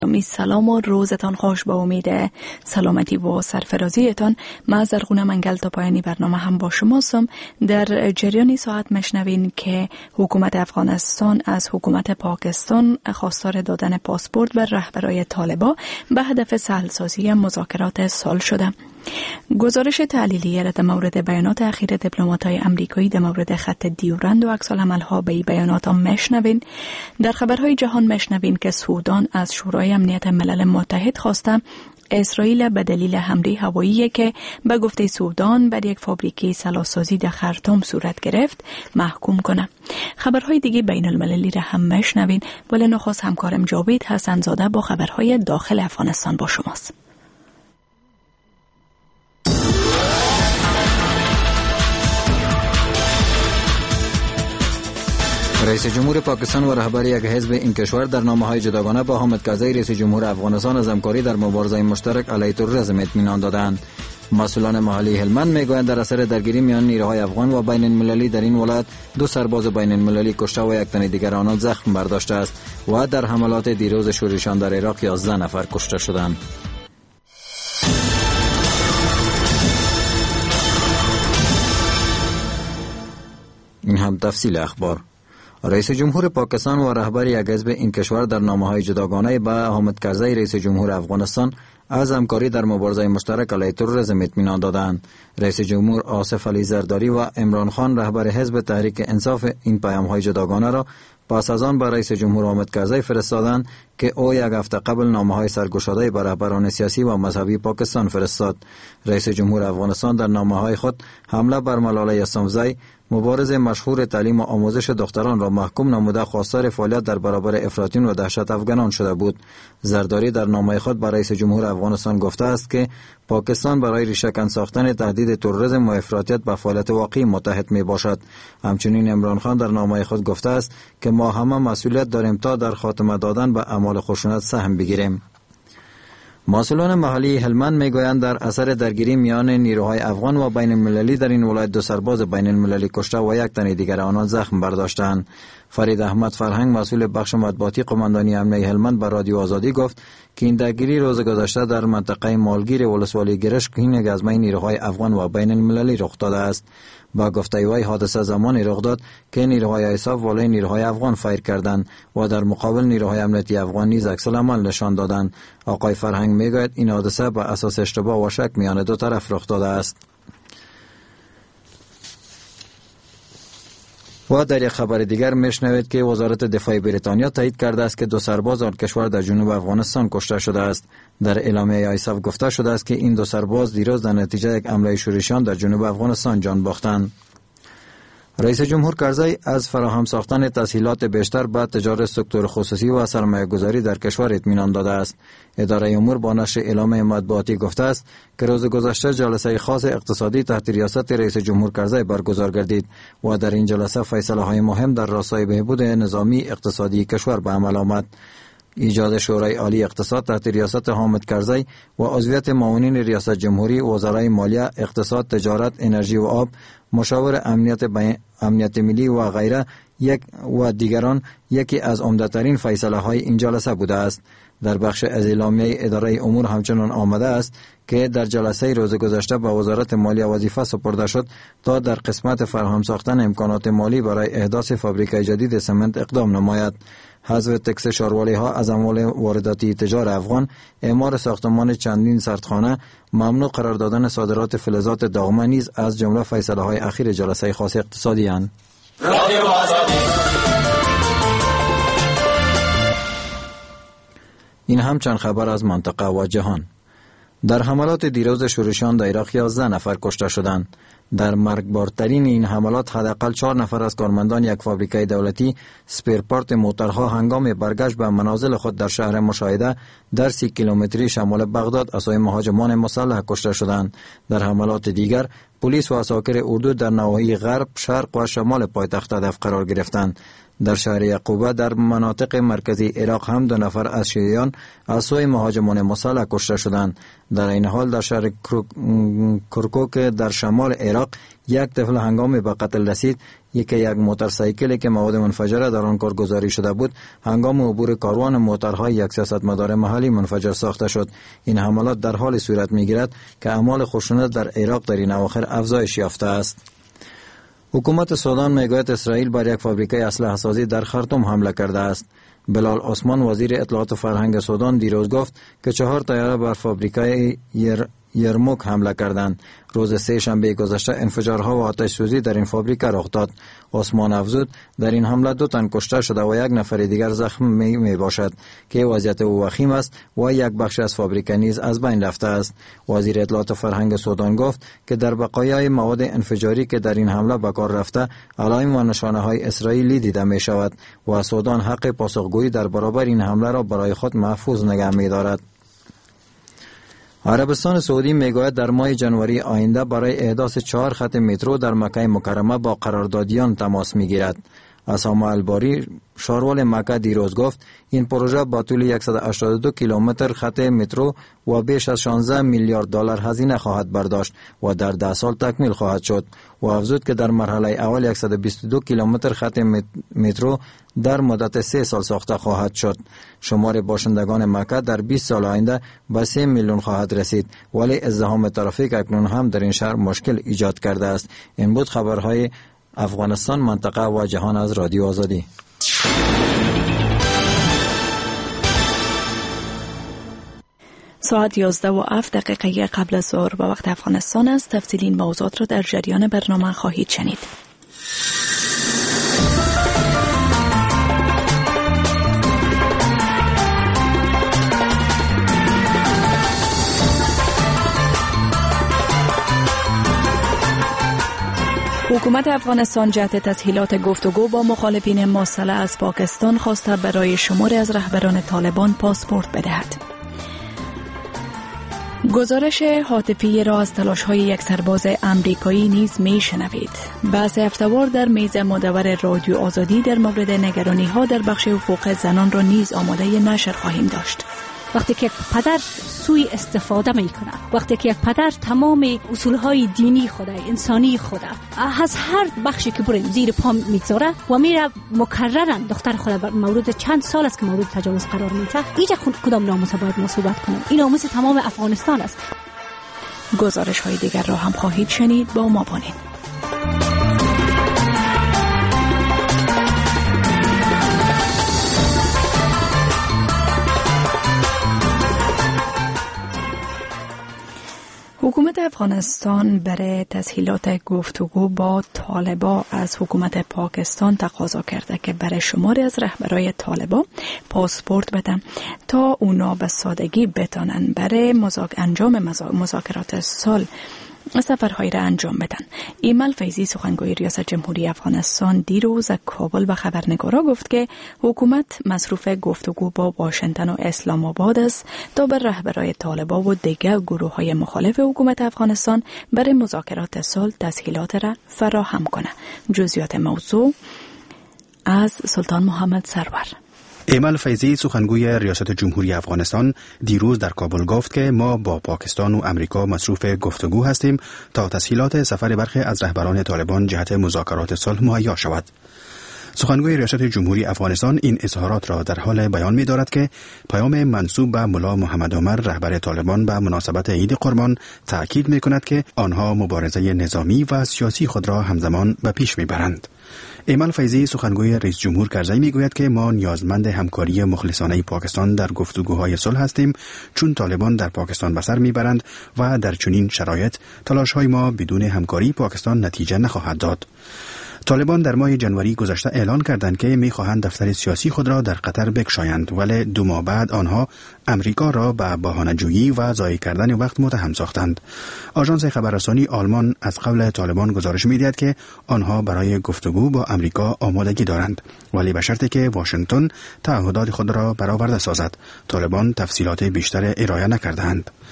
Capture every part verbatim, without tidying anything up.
می سلام و روزتان خوش، با امید سلامتی و سرفرازیتان. من زرغونه منگل تا پایانی برنامه هم با شماستم. در جریان ساعت مشنوین که حکومت افغانستان از حکومت پاکستان خواستار دادن پاسپورت به رهبرای طالبان به هدف سهلسازی مذاکرات صلح شده. گزارش تحلیلی در مورد بیانات اخیر دیپلمات‌های امریکایی در مورد خط دیورند و عکس‌العمل‌ها به این بیانات هم مشنوین. در خبرهای جهان مشنوین که سودان از شورای امنیت ملل متحد خواسته اسرائیل به دلیل حمله هوایی که به گفته سودان بر یک فابریکه سلاح‌سازی در خرطوم صورت گرفت محکوم کنه. خبرهای دیگه بین المللی را هم مشنوین، ولی نخست همکارم جاوید حسن‌زاده با خبرهای داخل افغانستان با شماست. رئیس جمهور پاکستان و رهبر یک حزب این کشور در نامه‌های جداگانه با حامد کرزی رئیس جمهور افغانستان از همکاری در مبارزه مشترک علیه تروریسم اطمینان دادند. مسئولان محلی هلمند میگویند در اثر درگیری میان نیروهای افغان و بین المللی در این ولایت دو سرباز بین المللی کشته و یک تن دیگر آنان زخم برداشته است و در حملات دیروز شورشیان در عراق یازده نفر کشته شدند. این هم تفصیل اخبار. رئیس جمهور پاکستان و رهبر یک حزب این کشور در نامه‌های جداگانه به حامد کرزی رئیس جمهور افغانستان از همکاری در مبارزه مشترک علیه تروریسم اطمینان دادند. رئیس جمهور آصف علی زرداری و عمران خان رهبر حزب تحریک انصاف این پیام‌های جداگانه را پس از آن به رئیس جمهور حامد کرزی فرستادند که او یک هفته قبل نامه‌های سرگشاده به رهبران سیاسی و مذهبی پاکستان فرستاد. رئیس جمهور افغانستان در نامه‌های خود حمله بر ملاله یسامزی، مبارز مشهور تعلیم و آموزش دختران را محکوم نموده خواستار فعالیت در برابر افراطیون و دهشت افغانان شده بود. زرداری در نامه خود به رئیس جمهور افغانستان گفته است که پاکستان برای ریشه‌کن ساختن تهدید تروریسم و افراطیت به فعالیت واقعی متحد می باشد. همچنین عمران خان در نامه خود گفته است که ما همه مسئولیت داریم تا در خاتمه دادن به اعمال خشونت سهم بگیریم. مسئولان محلی هلمند میگویند در اثر درگیری میان نیروهای افغان و بین المللی در این ولایت دو سرباز بین المللی کشته و یک تن دیگر آنان زخم برداشتند. فرید احمد فرهنگ مسئول بخش مطبوعاتی قماندانی امنیه هلمند به رادیو آزادی گفت که این درگیری روز گذشته در منطقه مالگیر ولسوالی گرشکین گزمه نیروهای افغان و بین المللی رخ داده است. با گفته وی حادثه زمانی رخ داد که نیروهای ایساف والای نیروهای افغان فایر کردند و در مقابل نیروهای امنیتی افغان نیز عکس‌العمل نشان دادند. آقای فرهنگ میگوید این حادثه به اساس اشتباه و شک میان دو طرف رخ داده است. و در یک خبر دیگر میشنوید که وزارت دفاع بریتانیا تایید کرده است که دو سرباز آن کشور در جنوب افغانستان کشته شده است. در اعلامیه ایساف گفته شده است که این دو سرباز دیروز در نتیجه یک حمله شورشیان در جنوب افغانستان جان باختند. رئیس جمهور کرزی از فراهم ساختن تسهیلات بیشتر به تجار سکتور خصوصی و سرمایه گذاری در کشور اطمینان داده است. اداره امور با نشر اعلامیه مطبوعاتی گفته است که روز گذشته جلسه خاص اقتصادی تحت ریاست رئیس جمهور کرزی برگزار گردید و در این جلسه فیصله های مهم در راستای بهبود نظامی اقتصادی کشور به عمل آمد. ایجاد شورای عالی اقتصاد تحت ریاست حامد کرزی و عضویت معاونین ریاست جمهوری، وزرای مالیه، اقتصاد، تجارت، انرژی و آب، مشاور امنیت بین... امنیت ملی و غیره یک و دیگران یکی از عمده‌ترین فیصله های این جلسه بوده است. در بخش از اعلامیه اداره امور همچنان آمده است که در جلسه روز گذشته به وزارت مالیه وظیفه سپرده شد تا در قسمت فراهم ساختن امکانات مالی برای احداث فابریکه جدید سمنت اقدام نماید. حذف تکس شاروالی ها از اموال وارداتی تجار افغان، اعمار ساختمان چندین سردخانه، ممنوع قرار دادن صادرات فلزات داغمه نیز از جمله فیصله های اخیر جلسه خاص اقتصادی اند. این هم چند خبر از منطقه و جهان. در حملات دیروز شورشیان در عراق یازده نفر کشته شدند. در مرگبارترین این حملات حداقل چهار نفر از کارمندان یک فابریکه دولتی سپیرپارت موترها هنگام برگشت به منازل خود در شهر مشاهده در سی کیلومتری شمال بغداد اثر مهاجمان مسلح کشته شدند. در حملات دیگر پلیس و عساکر اردو در نواحی غرب، شرق و شمال پایتخت هدف قرار گرفتند. در شهر یعقوبه در مناطق مرکزی عراق هم دو نفر از شیعیان از سوی مهاجمان مسلح کشته شدند. در این حال در شهر کرکوک در شمال عراق یک طفل هنگامی به قتل رسید یکی یک موتورسایکلی که مواد منفجره در آن کارگزاری شده بود هنگام عبور کاروان موتورهای یک سیاستمدار محلی منفجر ساخته شد. این حملات در حال صورت میگیرد که اعمال خشونت در عراق در این اواخر افزایش یافته است. حکومت سودان میگوید اسرائیل بر یک فابریکه اسلحه سازی در خرطوم حمله کرده است. بلال عثمان وزیر اطلاعات و فرهنگ سودان دیروز گفت که چهار طیاره بر فابریکه یر یرموک حمله کردند. روز سه شنبه گذشته انفجارها و آتش سوزی در این فابریکه رخ داد. عثمان افزود در این حمله دو تن کشته شده و یک نفر دیگر زخم می, می باشد که وضعیت او وخیم است و یک بخش از فابریکه نیز از بین رفته است. وزیر اطلاعات و فرهنگ سودان گفت که در بقایای مواد انفجاری که در این حمله به کار رفته علائم و نشانه های اسرائیلی دیده می شود و سودان حق پاسخگویی در برابر این حمله را برای خود محفوظ نگه می دارد. عربستان سعودی میگوید در ماه جنوری آینده برای احداث چهار خط مترو در مکه مکرمه با قراردادیان تماس میگیرد. اسامه الباری شارول مکه دیروز گفت این پروژه با طول صد و هشتاد و دو کیلومتر خط مترو و بیش از شانزده میلیارد دلار هزینه خواهد برداشت و در ده سال تکمیل خواهد شد و افزود که در مرحله اول صد و بیست و دو کیلومتر خط مترو در مدت سه سال ساخته خواهد شد. شمار باشندگان مکه در بیست سال آینده به سه میلیون خواهد رسید ولی ازدحام ترافیک اکنون هم در این شهر مشکل ایجاد کرده است. این بود خبرهای افغانستان، منطقه و جهان از رادیو آزادی. ساعت یازده و هفت دقیقه قبل از ظهر به وقت افغانستان است. تفصیلی این موضوعات را در جریان برنامه خواهید شنید. حکومت افغانستان جهت تسهیلات گفتگو با مخالفین مسلح از پاکستان خواسته برای شماری از رهبران طالبان پاسپورت بدهد. گزارش هاتفی را از تلاش‌های یک سرباز امریکایی نیز می‌شنوید. بحث هفته‌وار در میز مدور رادیو آزادی در مورد نگرانی‌ها در بخش حقوق زنان را نیز آماده نشر خواهیم داشت. وقتی که یک پدر سوی استفاده میکنه، وقتی که یک پدر تمام اصولهای دینی خوده، انسانی خوده از هر بخشی که بریم زیر پا میگذاره و میره مکررا دختر خود مورد چند سال است که مورد تجاوز قرار میده، اینجا کدام ناموس باید ما صحبت کنیم؟ این ناموس تمام افغانستان است. گزارش های دیگر را هم خواهید شنید، با ما باشید. حکومت افغانستان برای تسهیلات گفتگو با طالبان از حکومت پاکستان تقاضا کرده که برای شماری از رهبرای طالبان پاسپورت بدن تا اونا به سادگی بتانن برای مذاک... انجام مذاکرات صلح سفرهایی را انجام بدن. ایمل فیضی سخنگوی ریاست جمهوری افغانستان دیروز از کابل به خبرنگارا گفت که حکومت مصروف گفتگو با واشنگتن و اسلام آباد است تا بر رهبران طالبان و دیگر گروه های مخالف حکومت افغانستان برای مذاکرات صلح تسهیلات را فراهم کنه. جزئیات موضوع از سلطان محمد سرور. ایمل فیضی سخنگوی ریاست جمهوری افغانستان دیروز در کابل گفت که ما با پاکستان و امریکا مصروف گفتگو هستیم تا تسهیلات سفر برخی از رهبران طالبان جهت مذاکرات صلح مهیا شود. سخنگوی ریاست جمهوری افغانستان این اظهارات را در حال بیان می دارد که پیام منسوب به ملا محمد عمر رهبر طالبان به مناسبت عید قربان تأکید می کند که آنها مبارزه نظامی و سیاسی خود را همزمان به پیش می برند. ایمل فیضی سخنگوی رئیس جمهور کرزی می گوید که ما نیازمند همکاری مخلصانه پاکستان در گفتگوهای صلح هستیم، چون طالبان در پاکستان به سر می برند و در چنین شرایط تلاش‌های ما بدون همکاری پاکستان نتیجه نخواهد داد. طالبان در ماه جنوری گذشته اعلان کردند که می‌خواهند دفتر سیاسی خود را در قطر بگشایند، ولی دو ماه بعد آنها امریکا را به بهانه‌جویی و ضایع کردن وقت متهم ساختند. آژانس خبررسانی آلمان از قبل طالبان گزارش می‌دهد که آنها برای گفتگو با امریکا آمادگی دارند، ولی به شرطی که واشنگتن تعهدات خود را برآورده سازد. طالبان تفصیلات بیشتر ارائه نکردند.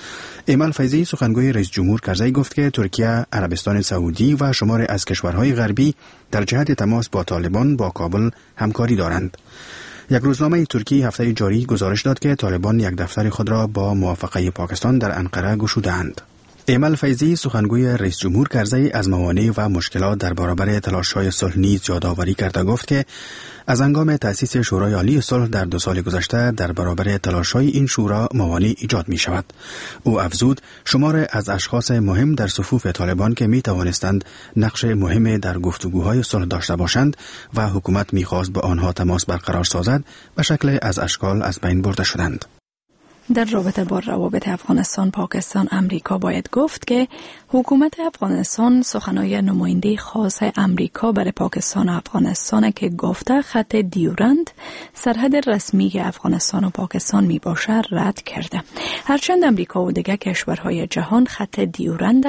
ایمل فیضی سخنگوی رئیس جمهور کرزی گفت که ترکیه، عربستان سعودی و شماری از کشورهای غربی در جهت تماس با طالبان با کابل همکاری دارند. یک روزنامه ترکی هفته جاری گزارش داد که طالبان یک دفتر خود را با موافقه پاکستان در انقره گشودند. ایمل فیضی سخنگوی رئیس جمهور کرزی از موانع و مشکلات در برابر تلاش‌های صلح نیز یادآوری کرده گفت که از هنگام تأسیس شورای عالی صلح در دو سال گذشته در برابر تلاش‌های این شورا موانع ایجاد می شود. او افزود شمار از اشخاص مهم در صفوف طالبان که می توانستند نقش مهم در گفتگوهای صلح داشته باشند و حکومت می خواست به آنها تماس برقرار سازد به شکل از اشکال از بین برده شدند. در رابطه با روابط افغانستان پاکستان امریکا باید گفت که حکومت افغانستان سخنهای نماینده خاص امریکا برای پاکستان و افغانستان که گفته خط دیورند سرحد رسمی افغانستان و پاکستان می باشه رد کرده. هرچند امریکا و دیگر کشورهای جهان خط دیورند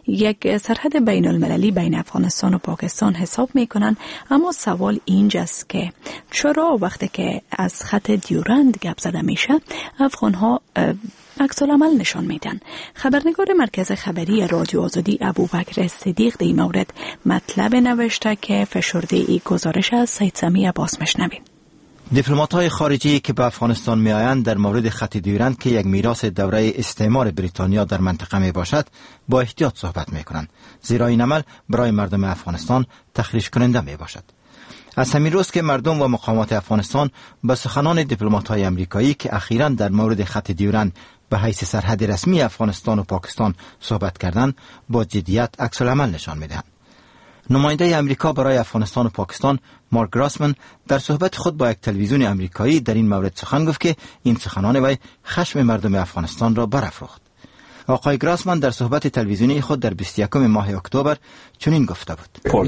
یک سرحد بین المللی بین افغانستان و پاکستان حساب می کنند، اما سوال اینجاست که چرا وقتی که از خط دیورند گپ زده میشه افغانها عکس العمل نشان میدن. خبرنگار مرکز خبری رادیو آزادی ابوبکر صدیق در این مورد مطلب نوشته که فشرده ای گزارش از سید سمی عباس مشنویم. دیپلمات‌های خارجی که به افغانستان میآیند در مورد خط دیورند که یک میراث دوره استعمار بریتانیا در منطقه می باشد با احتیاط صحبت می کنند، زیرا این عمل برای مردم افغانستان تخریش کننده می باشد. از همین روز که مردم و مقامات افغانستان به سخنان دیپلمات‌های آمریکایی که اخیراً در مورد خط دیورند به حیث سرحد رسمی افغانستان و پاکستان صحبت کردند با جدیت عکس العمل نشان می‌دهند. نماینده آمریکا برای افغانستان و پاکستان مارک گراسمن در صحبت خود با یک تلویزیون آمریکایی در این مورد سخن گفت که این سخنان وی خشم مردم افغانستان را برافروخت. آقای گراسمن در صحبت تلویزیونی خود در بیست و یکم ماه اکتبر چنین گفته بود: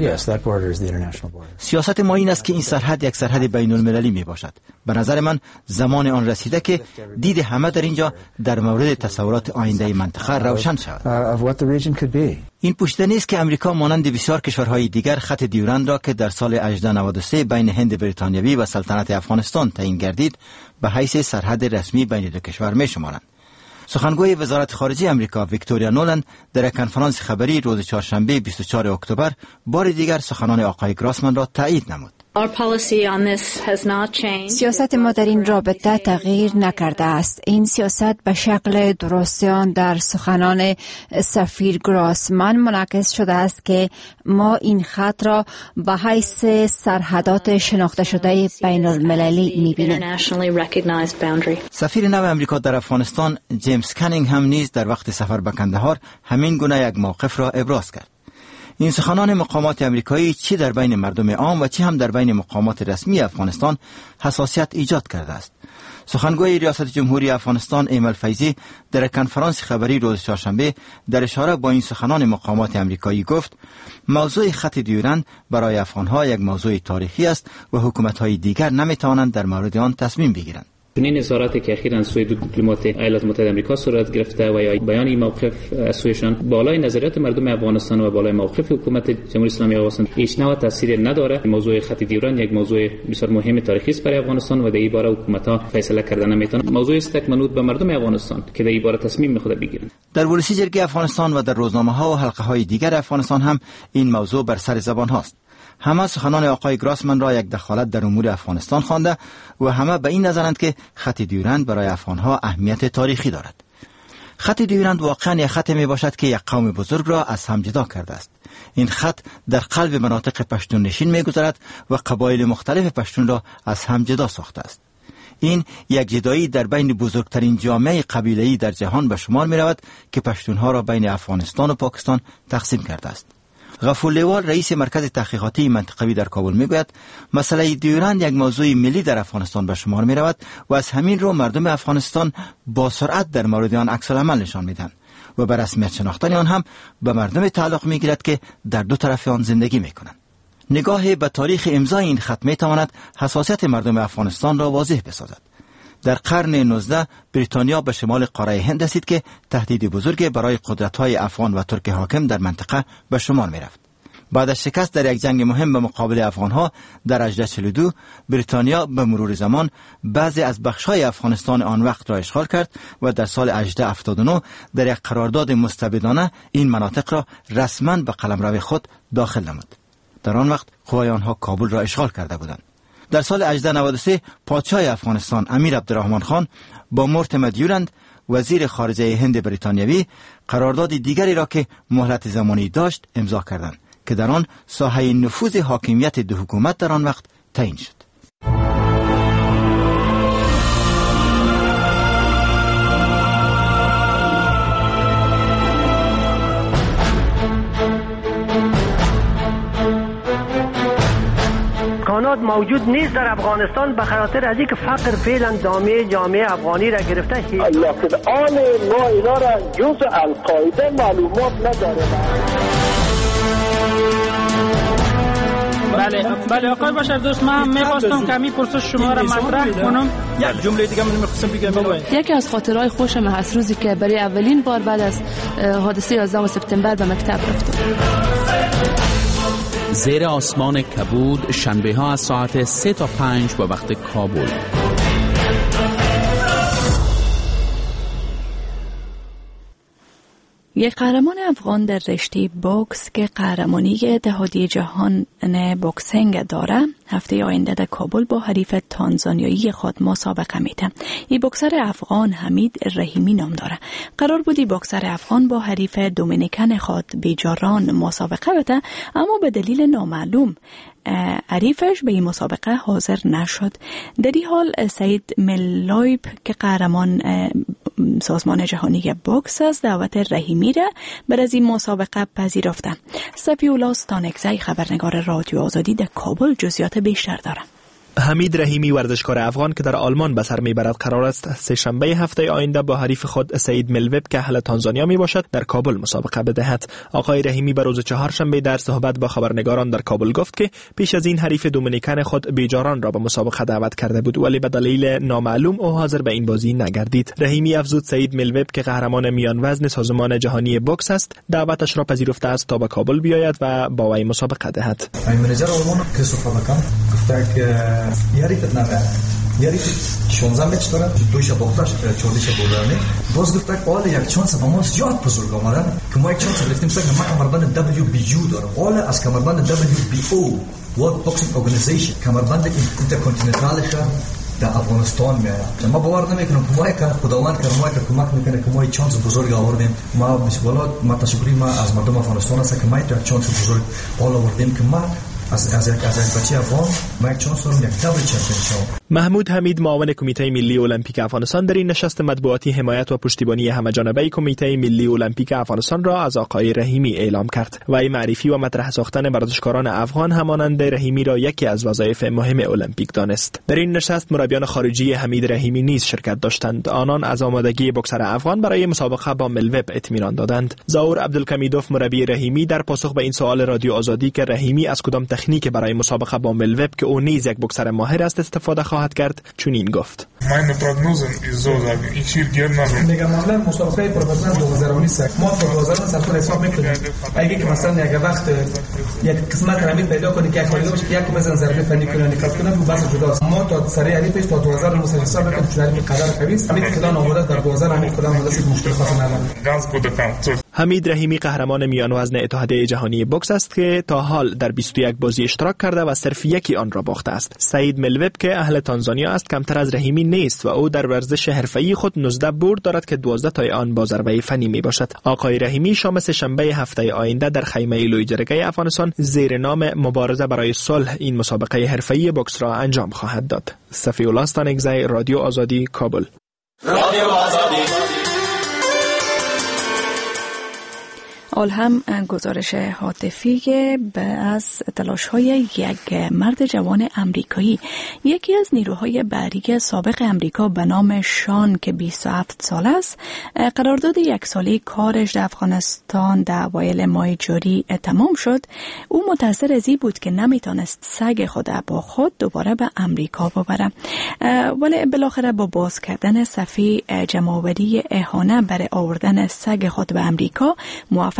سیاست ما این است که این سرحد یک سرحد بین المللی می باشد. به نظر من زمان آن رسیده که دید همه در اینجا در مورد تصورات آینده منطقه روشن شود. این پوشیده نیست که امریکا مانند بسیار کشورهای دیگر خط دیورند را که در سال هجده نود و سه بین هند بریتانیایی و سلطنت افغانستان تعیین گردید به حیث سرحد رسمی بین دو کشور می شمارند. سخنگوی وزارت خارجه امریکا ویکتوریا نولند در یک کنفرانس خبری روز چهارشنبه بیست و چهارم اکتبر بار دیگر سخنان آقای گراسمن را تایید نمود. سیاست ما در این رابطه تغییر نکرده است. این سیاست به شکل درستیان در سخنان سفیر گراسمن منعکس شده است که ما این خط را به حیث سرحدات شناخته شده بین المللی می‌بینیم. سفیر نو امریکا در افغانستان جیمز کانینگ هم نیز در وقت سفر به کندهار همین گونه یک موقف را ابراز کرد. این سخنان مقامات آمریکایی چی در بین مردم عام و چی هم در بین مقامات رسمی افغانستان حساسیت ایجاد کرده است. سخنگوی ریاست جمهوری افغانستان ایمل فیضی در کنفرانس خبری روز چهارشنبه در اشاره با این سخنان مقامات آمریکایی گفت: موضوع خط دیورند برای افغانها یک موضوع تاریخی است و حکومت‌های دیگر نمی‌توانند در مورد آن تصمیم بگیرند. چنین اظهاراتی که اخیراً سوی دو دیپلمات ایالات متحده آمریکا صورت گرفته و یا بیان این موقف از سویشان بالای نظریات مردم افغانستان و بالای موقف حکومت جمهوری اسلامی افغانستان هیچ نوع تأثیری نداره. موضوع خط دیورند یک موضوع بسیار مهم تاریخی است برای افغانستان و در این باره حکومت‌ها فیصله کردن نمیتونن. موضوع است که منوط به مردم افغانستان که در این باره تصمیم خود بگیرند. در ورسی جرگه افغانستان و در روزنامه‌ها و حلقه‌های دیگر افغانستان هم این موضوع بر سر زبان هاست. همه سخنان آقای گراسمن را یک دخالت در امور افغانستان خوانده و همه به این نظرند که خط دیورند برای افغانها اهمیت تاریخی دارد. خط دیورند واقعا یک خط می باشد که یک قوم بزرگ را از هم جدا کرده است. این خط در قلب مناطق پشتون نشین می گذرد و قبایل مختلف پشتون را از هم جدا ساخته است. این یک جدایی در بین بزرگترین جامعه قبیله‌ای در جهان به شمار می رود که پشتونها را بین افغانستان و پاکستان تقسیم کرده است. غفور لیوال رئیس مرکز تحقیقاتی منطقوی در کابل میگوید مسئله دیورند یک موضوع ملی در افغانستان به شمار می رود و از همین رو مردم افغانستان با سرعت در مورد آن عکس العمل نشان میدن و به رسمیت شناختن آن هم به مردم تعلق میگیرد که در دو طرف آن زندگی میکنند. نگاه به تاریخ امضای این خط میتواند حساسیت مردم افغانستان را واضح بسازد. در قرن نوزدهم بریتانیا به شمال قاره هند رسید که تهدید بزرگی برای قدرت‌های افغان و ترک حاکم در منطقه به شمار می‌رفت. بعد از شکست در یک جنگ مهم به مقابل افغانها در هجده چهل و دو، بریتانیا به مرور زمان بعضی از بخش‌های افغانستان آن وقت را اشغال کرد و در سال هجده هفتاد و نه در یک قرارداد مستبدانه این مناطق را رسما به قلمرو خود داخل نمود. در آن وقت قوای آنها کابل را اشغال کرده بودند. در سال هجده نود و سه پادشاه افغانستان امیر عبدالرحمن خان با مورتیمر دیورند وزیر خارجه هند بریتانیوی قرارداد دیگری را که مهلت زمانی داشت امضا کردند که در آن ساحه نفوذ حاکمیت دو حکومت در آن وقت تعیین شد. امکانات موجود نیست در افغانستان به خاطر از اینکه فقر فعلا دامه جامعه افغانی را گرفته. لکن آن ما اینا را جز القاعده معلومات نداره. بله بله آقای بشر دوست، من می‌خواستم کمی پرسش شما را مطرح کنم. یک جمله دیگه من می‌خواستم بگم. یکی از خاطرهای خوشم از روزی که برای اولین بار بعد از حادثه یازدهم سپتامبر به مکتب رفتم. زیر آسمان کبود شنبه ها از ساعت سه تا پنج به وقت کابل. یک قهرمان افغان در رشته بوکس که قهرمانی اتحادیه جهان بوکسینگ داره هفته آینده در کابل با حریف تانزانیایی خود مسابقه میده. این بوکسر افغان حمید رحیمی نام داره. قرار بودی بوکسر افغان با حریف دومینیکن خود بیجاران مسابقه بده، اما به دلیل نامعلوم حریفش به این مسابقه حاضر نشد. در این حال سعید ملایب که قهرمان سازمان جهانی بوکس است دعوت رحیمی را بر از این مسابقه پذیرفته. صفی‌الله ستانکزی خبرنگار رادیو آزادی در کابل جزئیات بیشتر داره. حمید رحیمی ورزشکار افغان که در آلمان به سر میبرد قرار است سه شنبه هفته آینده با حریف خود سعید ملوب که اهل تانزانیا می باشد در کابل مسابقه بدهد. آقای رحیمی به روز چهارشنبه در صحبت با خبرنگاران در کابل گفت که پیش از این حریف دومینیکن خود بیجاران را به مسابقه دعوت کرده بود، ولی به دلیل نامعلوم او حاضر به این بازی نگردید. رحیمی افزود سعید ملوب که قهرمان میان وزن سازمان جهانی بوکس است دعوتش را پذیرفته است تا به کابل بیاید و با وی مسابقه دهد. منیجر آلمان کریستوفر بکام گفت که یاری که نه یاری شانزده مچ داره دویش باختش چهاردهش بردنه باز گفت که حالا یک چانس با ما زیاد بزرگ آمده که ما یک چانس گرفتیم که ما کمربند دبلیو بی یو داره، حالا از کمربند دبلیو بی او World Boxing Organization کمربند اینترکانتیننتالش در افغانستان میاد. ما باور نمیکنم که ما که خداوند که ما که کمک میکنه که ما یک چانس بزرگ آوردیم. ما بسیار ما تشکری ما از مردم افغانستان است که ما یک چانس بزرگ بالا آوردیم که ما از از یک از یک بچه افغان ما یک چانس دارم یک دبل چمپیون شوم. محمود حمید معاون کمیته ملی المپیک افغانستان در این نشست مطبوعاتی حمایت و پشتیبانی همه‌جانبه کمیته ملی المپیک افغانستان را از آقای رحیمی اعلام کرد و این معرفی و مطرح ساختن ورزشکاران افغان همانند رحیمی را یکی از وظایف مهم المپیک دانست. در این نشست مربیان خارجی حمید رحیمی نیز شرکت داشتند. آنان از آمادگی بوکسر افغان برای مسابقه با ملوب اطمینان دادند. ظهور عبدالکمیدوف مربی رحیمی در پاسخ به این سوال رادیو آزادی که رحیمی از کدام تکنیک برای مسابقه با ملوب که او نیز یک بوکسر ماهر است استفاده خواهد کرد چنین گفت. Meine Prognosen ist so, ich will gerne میگم معامله مسابقه پروفسیونال دو هزار و بیست ما تا دو هزار و بیست حساب میکنیم. اگه که مثلا یک وقت یک قسمت رمی پیدا کنی که خالی باشه که یک مثلا ضربه فنی کنه نکات کنه رو بس جداست. ما تا سری علیفش تا دو هزار و بیست حساب میکنیم چون این قدر قوی است. همین کدام آماده در دو هزار همین کدام آماده مشکل خاصی نداره. حمید رحیمی قهرمان میان وزن اتحادیه جهانی بوکس است که تا حال در بیست و یک بازی اشتراک کرده و صرف یکی آن را باخته است. سعید ملوب که اهل تانزانیا است کمتر از رحیمی نیست و او در ورزش حرفه‌ای خود نوزده برد دارد که دوازده تای آن با ضربه فنی می باشد. آقای رحیمی شام سه‌شنبه هفته آینده در خیمه لوی جرگه افغانستان زیر نام مبارزه برای صلح این مسابقه حرفه‌ای بوکس را انجام خواهد داد. صفی‌الله ستانکزی، رادیو آزادی، کابل. رادیو آزادی. آل هم گزارش هاتفی به از تلاش‌های یک مرد جوان امریکایی، یکی از نیروهای بحری سابق امریکا به نام شان که بیست و هفت ساله است، قرارداد یک ساله کارش در افغانستان در اوایل ماه جاری تمام شد. او متأثر از این بود که نمیتونست سگ خود با خود دوباره به امریکا ببره، ولی بالاخره با باز کردن صفحه جمع‌آوری اهانه برای آوردن سگ خود به امریکا موفق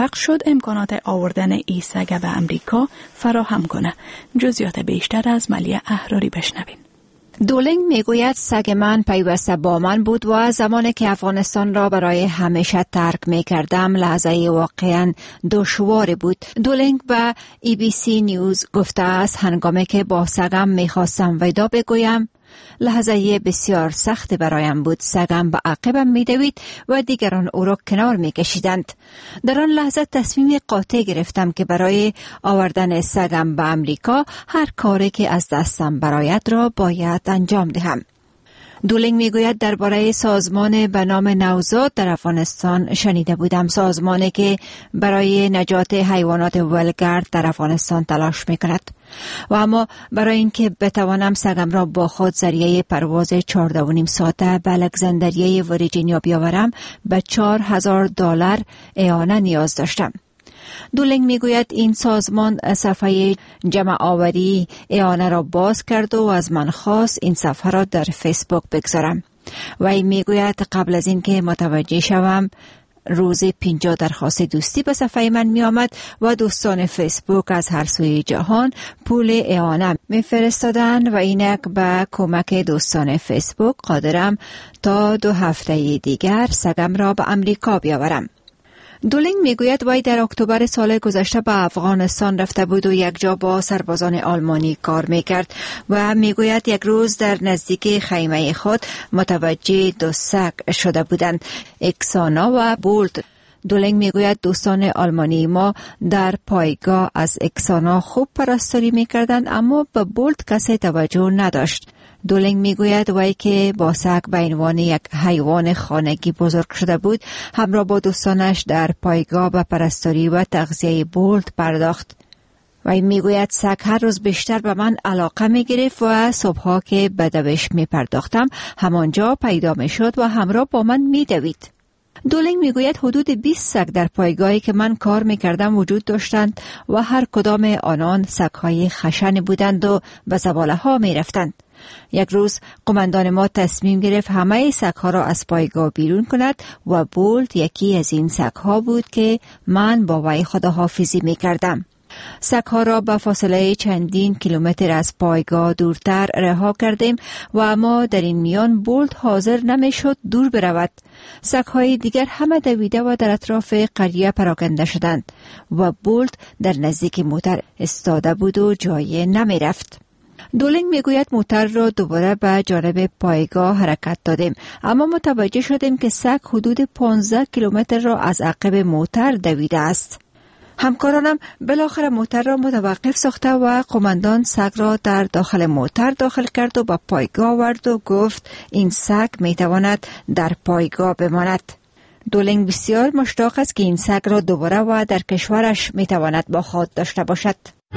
موفق شد امکانات آوردن این سگ به امریکا فراهم کنه. جزئیات بیشتر از ملیه احراری بشنوین. دولینگ میگوید سگ من پیوسته با من بود و زمانی که افغانستان را برای همیشه ترک میکردم لحظه واقعا دشواری بود. دولینگ به ای بی سی نیوز گفته است هنگامی که با سگم میخواستم ودا بگویم لحظه بسیار سخت برایم بود. سگم به عقبم میدوید و دیگران او را کنار میکشیدند. در آن لحظه تصمیم قاطع گرفتم که برای آوردن سگم به امریکا هر کاری که از دستم برآید را باید انجام دهم. دولینگ میگوید درباره سازمان به نام نوزاد در افغانستان شنیده بودم، سازمانی که برای نجات حیوانات ولگرد در افغانستان تلاش میکند و اما برای اینکه بتوانم سگم را با خود ذریعه پرواز چهارده و نیم ساعته به الکساندریه ویرجینیا بیاورم به چهار هزار دلار اعانه نیاز داشتم. دولینگ میگوید این سازمان صفحه جمع آوری اعانه را باز کرد و از من خواست این صفحه را در فیسبوک بگذارم و این میگوید قبل از اینکه متوجه شوم روزی پنجاه درخواست دوستی به صفحه من می آمد و دوستان فیسبوک از هر سوی جهان پول اعانه می فرستادند و اینک به کمک دوستان فیسبوک قادرم تا دو هفته دیگر سگم را به امریکا بیاورم. دولینگ میگوید وی در اکتبر سال گذشته به افغانستان رفته بود و یک جا با سربازان آلمانی کار میکرد و میگوید یک روز در نزدیک خیمه خود متوجه دو سگ شده بودند، اکسانا و بولت. دولینگ میگوید دوستان آلمانی ما در پایگاه از اکسانا خوب پرستاری میکردند اما به بولت کسی توجه نداشت. دولینگ میگوید وی که با سگ به عنوان یک حیوان خانگی بزرگ شده بود همراه با دوستانش در پایگاه به پرستاری و تغذیه بولت پرداخت. وی میگوید سگ هر روز بیشتر به من علاقه میگرفت و صبحها که به دوش میپرداختم همانجا پیدا میشد و همراه با من میدوید. دولینگ میگوید حدود بیست سگ در پایگاهی که من کار میکردم وجود داشتند و هر کدام آنان سگ‌های خشن بودند و به زباله ها میرفتند. یک روز قماندان ما تصمیم گرفت همه سگ‌ها را از پایگاه بیرون کند و بولت یکی از این سگ‌ها بود که من با وی خداحافظی میکردم. سگ‌ها را به فاصله چندین کیلومتر از پایگاه دورتر رها کردیم و اما در این میان بولت حاضر نمیشد دور برود. سگ‌های دیگر همه دویده و در اطراف قریه پراکنده شدند و بولت در نزدیک موتر استاده بود و جایی نمی رفت. دولینگ میگوید موتر را دوباره به جانب پایگاه حرکت دادیم اما متوجه شدیم که سگ حدود پانزده کیلومتر را از عقب موتر دویده است. همکارانم بالاخره موتر را متوقف ساخته و قماندان سگ را در داخل موتر داخل کرد و به پایگاه آورد و گفت این سگ میتواند در پایگاه بماند. دولینگ بسیار مشتاق است که این سگ را دوباره و در کشورش میتواند با خود داشته باشد.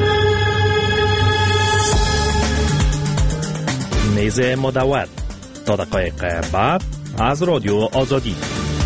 نیز مدور تا دقایق بعد از رادیو آزادی.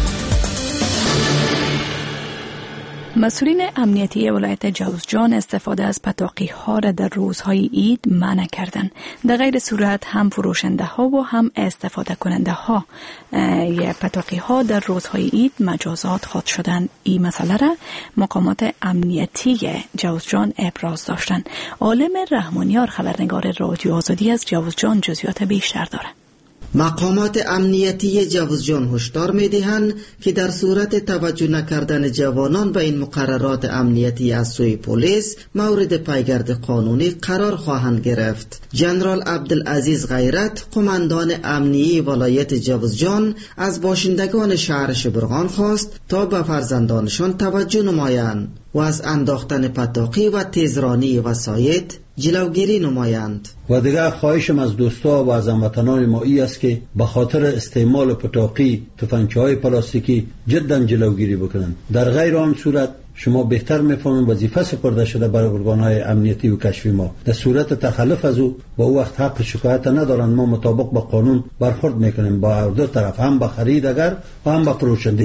مسئولین امنیتی ولایت جوزجان استفاده از پتاقی ها را در روزهای عید منع کردند. در غیر صورت هم فروشنده ها و هم استفاده کننده ها پتاقی ها در روزهای عید مجازات خواهد شدند. این مسئله را مقامات امنیتی جوزجان ابراز داشتند. عالم رحمانیار خبرنگار رادیو آزادی از جوزجان جزئیات بیشتر دارد. مقامات امنیتی جوزجان هشدار می‌دهند که در صورت توجه نکردن جوانان به این مقررات امنیتی از سوی پلیس مورد پیگرد قانونی قرار خواهند گرفت. جنرال عبدالعزیز غیرت قماندان امنیتی ولایت جوزجان از باشندگان شهر شبرغان خواست تا به فرزندانشان توجه نمایند و از انداختن پتاقی و تیزرانی وسایط جلوگیری نمایند. و دیگر خواهشم از دوستا و از هموطنان ما ای است که به خاطر استعمال پتاقی، تفنگچه‌های پلاستیکی جدا جلوگیری بکنند. در غیر آن صورت شما بهتر میفهمید وظیفه سپرده شده بر ارگان‌های امنیتی و کشفی ما. در صورت تخلف از او با او وقت حق شکایت ندارند. ما مطابق با قانون برخورد میکنیم با هر دو طرف، هم با خریدگر و هم با فروشنده‌اش.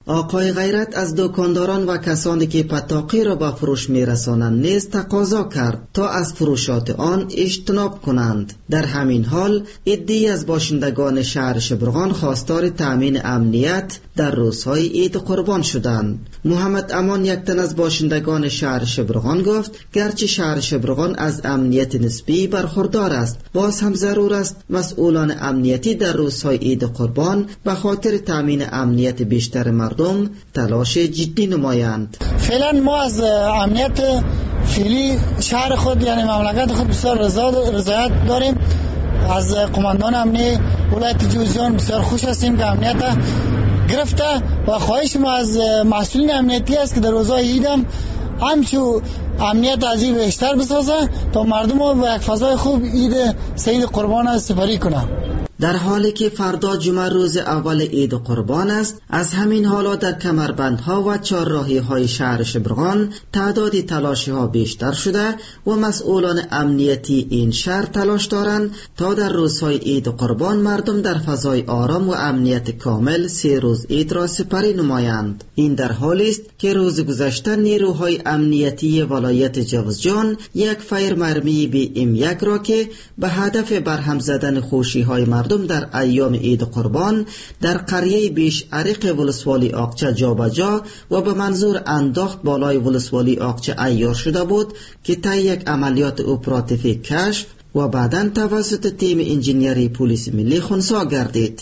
آقای غیرت از دکانداران و کسانی که پتاقی را به فروش می‌رسانند نیز تقاضا کرد تا از فروشات آن اجتناب کنند. در همین حال عده‌ای از باشندگان شهر شبرغان خواستار تأمین امنیت در روزهای عید قربان شدند. محمد امان، یک تن از باشندگان شهر شبرغان، گفت گرچه شهر شبرغان از امنیت نسبی برخوردار است، باز هم ضرور است مسئولان امنیتی در روزهای عید قربان به خاطر تأمین امنیت بیشتر مردم تلاش جدی نمایند. فعلا ما از امنیت فعلی شهر خود یعنی مملکت خود بسیار رضایت داریم. از قماندان امنی ولایت جوزجان بسیار خوش هستیم که امنیت گرفته و خواهش ما از مسئولین امنیتی است که در روزهای عید هم همچو امنیت از این بیشتر بسازه تا مردم رو به یک فضای خوب عید سعید قربان سپری کنه. در حالی که فردا جمعه روز اول عید قربان است، از همین حالا در کمربندها و چهارراهی‌های شهر شبرغان تعداد تلاشی‌ها بیشتر شده و مسئولان امنیتی این شهر تلاش دارند تا در روزهای عید قربان مردم در فضای آرام و امنیت کامل سه روز عید را سپری نمایند. این در حالی است که روز گذشته نیروهای امنیتی ولایت جوزجان یک فیر مرمی بی ام یک را که به هدف برهم زدن خوشی‌های مردم در ایام عید قربان در قریه بیش عریق ولسوالی آقچه جابجا و به منظور انداخت بالای ولسوالی آقچه عیار شده بود که طی یک عملیات اپراتیوی کشف و بعداً توسط تیم انجینیری پلیس ملی خنثی گردید.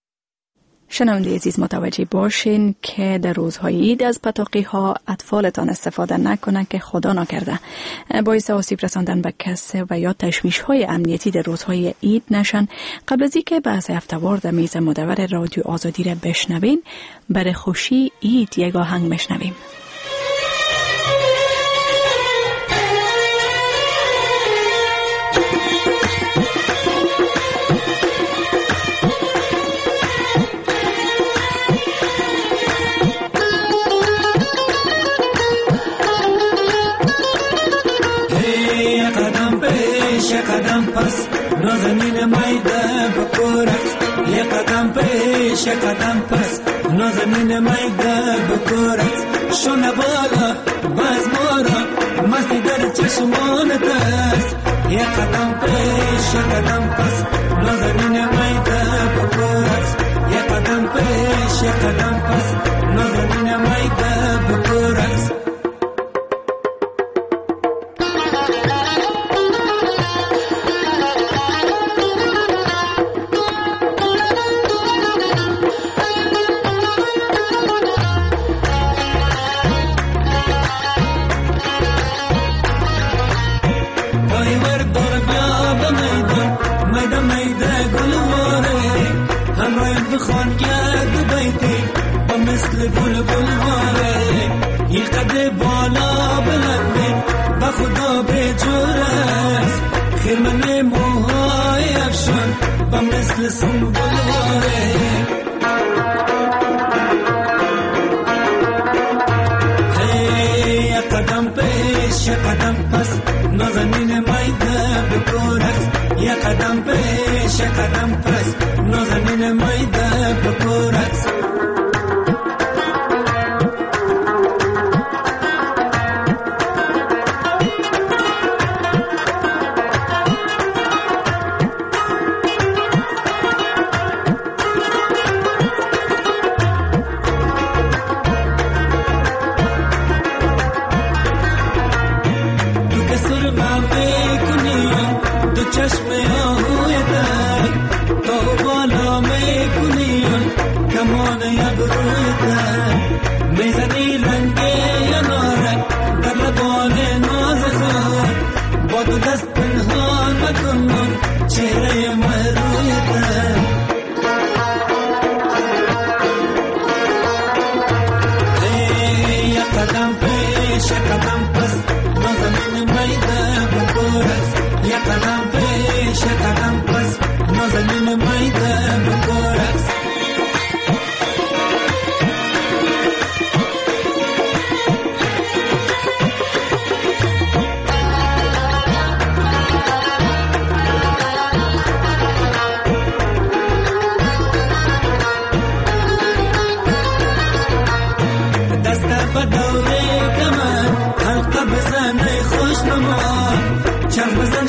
شنونده عزیز متوجه باشین که در روزهای عید از پتاقی ها اطفالتان استفاده نکنند که خدا نکرده باعث آسیب رساندن به کس و یا تشویش های امنیتی در روزهای عید نشن. قبل از اینکه بحث هفته‌وار در میز مدور رادیو آزادی را بشنوین، برای خوشی عید یک آهنگ بشنویم. قدم پس نازنین میده بکورت، یه قدم پیش قدم پس نازنین میده بکورت، شونه بالا باز مورا مستی در چشمانت است، یه قدم پیش قدم پس نازنین میده بکورت، یه قدم پیش قدم پس نازنین میده بکورت.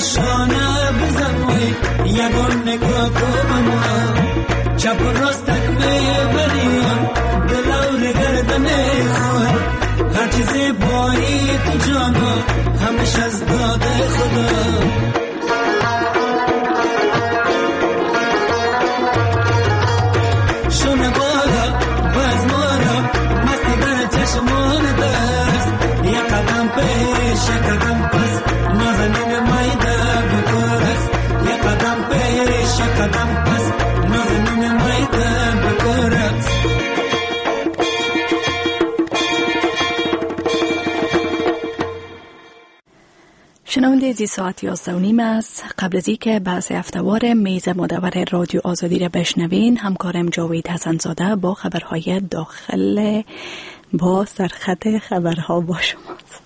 شانه بزن وی یگان نگاه کو بما چپ و راستک میبریم دلور گردن خود هر چیزی بایی تو جانا همش از داد خدا شونه بالا باز مارا مستی بر چشمان دست یک قدم پیش یک قدم پس نازنین مایده بکرست یک قدم پیش یک قدم پس نازنین مایده بکرست شنونده زی ساعت یازده و نیم است. قبل از اینکه بحث هفتهوار میز مدور رادیو آزادی را بشنوین، همکارم جاوید حسنزاده با خبرهای داخل با سرخط خبرها با شماست.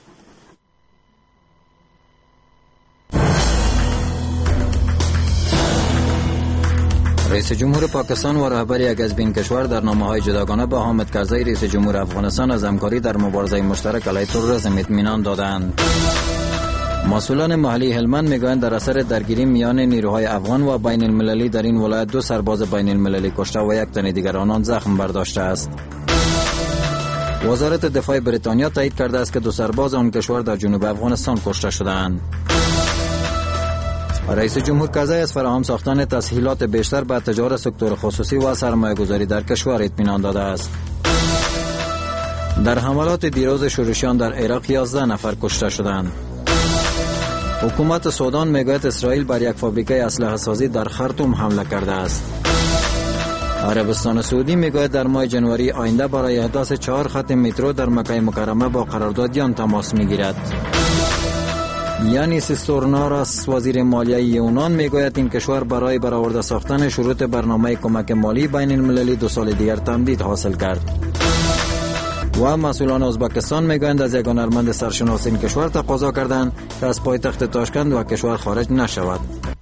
رئیس جمهور پاکستان و رهبر یک از بین کشور در نامه‌های جداگانه با حامد کرزی رئیس جمهور افغانستان از همکاری در مبارزه مشترک علیه تروریسم اطمینان دادند. مسئولان محلی هلمند میگویند در اثر درگیری میان نیروهای افغان و بین المللی در این ولایت دو سرباز بین المللی کشته و یک تن دیگر آنان زخم برداشته است. وزارت دفاع بریتانیا تایید کرده است که دو سرباز آن کشور در جنوب افغانستان کشته شدند. رئیس جمهور کرزی از فراهم ساختن تسهیلات بیشتر به تجار سکتور خصوصی و سرمایه گذاری در کشور اطمینان داده است. در حملات دیروز شورشیان در عراق یازده نفر کشته شدند. حکومت سودان میگوید اسرائیل بر یک فابریکه اسلحه سازی در خرطوم حمله کرده است. عربستان سعودی میگوید در ماه جنوری آینده برای احداث چهار خط مترو در مکه مکرمه با قراردادیان تماس میگیرد. یعنی سیستورناراس وزیر مالیه یونان میگوید این کشور برای برآورده ساختن شروط برنامه کمک مالی بین المللی دو سال دیگر تمدید حاصل کرد. و مسئولان ازبکستان میگویند از یک هنرمند سرشناس این کشور تقاضا کردند که از پایتخت تاشکند و کشور خارج نشود.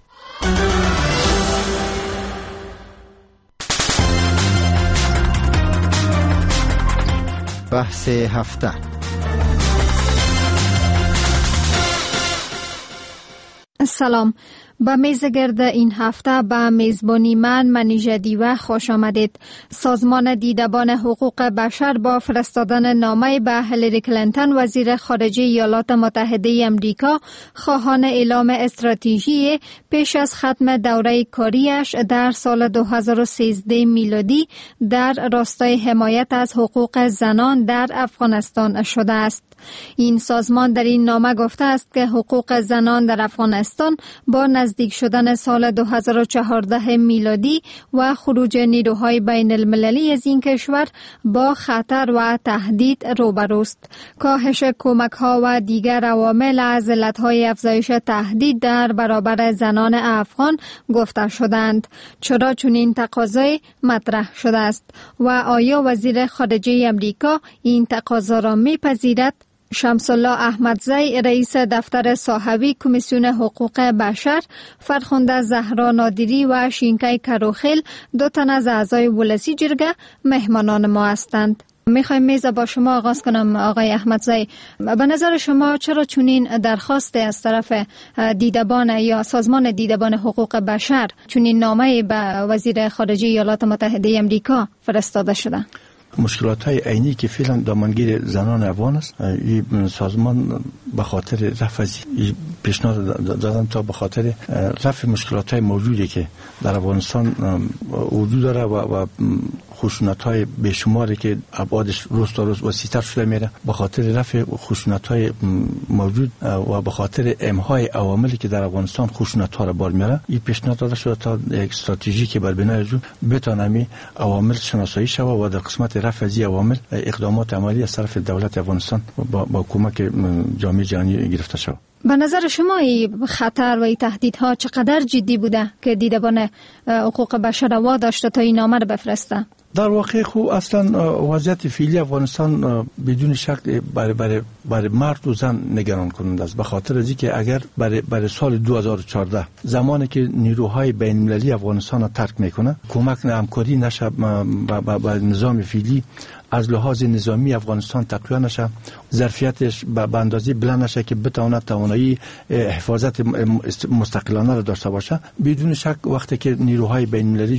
بحث هفته. سلام. به میز گرد این هفته به میزبانی من منیژه دیوه خوش آمدید. سازمان دیدبان حقوق بشر با فرستادن نامه به هیلاری کلینتون وزیر خارجه ایالات متحده امریکا خواهان اعلام استراتژی پیش از ختم دوره کاریش در سال دو هزار و سیزده میلادی در راستای حمایت از حقوق زنان در افغانستان شده است. این سازمان در این نامه گفته است که حقوق زنان در افغانستان با نزدیک شدن سال دو هزار و چهارده میلادی و خروج نیروهای بین المللی از این کشور با خطر و تهدید روبروست. کاهش کمک ها و دیگر عوامل از علتهای افزایش تهدید در برابر زنان افغان گفته شدند. چرا چنین تقاضای مطرح شده است و آیا وزیر خارجه امریکا این تقاضا را میپذیرد؟ شمس الله احمدزی رئیس دفتر صاحبی کمیسیون حقوق بشر، فرخنده زهرا نادری و شینکای کروخیل دو تن از اعضای ولسی جرگه مهمانان ما هستند. میخوایم میز با شما آغاز کنم. آقای احمدزی، به نظر شما چرا چنین درخواست از طرف دیدبان یا سازمان دیدبان حقوق بشر چنین نامه به وزیر خارجه ایالات متحده امریکا فرستاده شده؟ مشکلات های عینی که فعلا دامنگیر زنان افغان است، این سازمان به خاطر رفع پیشنهاد دادن تا به خاطر رفع مشکلات های موجودی که در افغانستان وجود داره و, و خشونت های بیشماری که ابعادش روز تا روز وسیع‌تر شده میره، به خاطر رفع خشونت های موجود و به خاطر امهای عواملی که در افغانستان خشونت ها را بار میاره، این پیشنهاد داده شده تا یک استراتژی که بر بنای جو بتونه عوامل شناسایی شود و در قسمت رفع از عوامل اقدامات عملی از طرف دولت افغانستان با, با کمک جامعه جهانی گرفته شود. به نظر شما این خطر و این تهدیدها چقدر جدی بوده که دیدبان حقوق بشر وا داشته تا این نامه رو بفرسته؟ در واقع خو اصلا وضعیت فعلی افغانستان بدون شک برای برای برای مرد و زن نگران کننده است، به خاطر از اینکه اگر برای برای سال دو هزار و چهارده زمانی که نیروهای بین المللی افغانستان را ترک میکنه، کمک همکاری نشه با نظام فعلی، از لحاظ نظامی افغانستان تقویت نشه، ظرفیتش به اندازه بلند نشه که بتواند توانایی حفاظت مستقلانه را داشته باشه، بدون شک وقتی که نیروهای بین المللی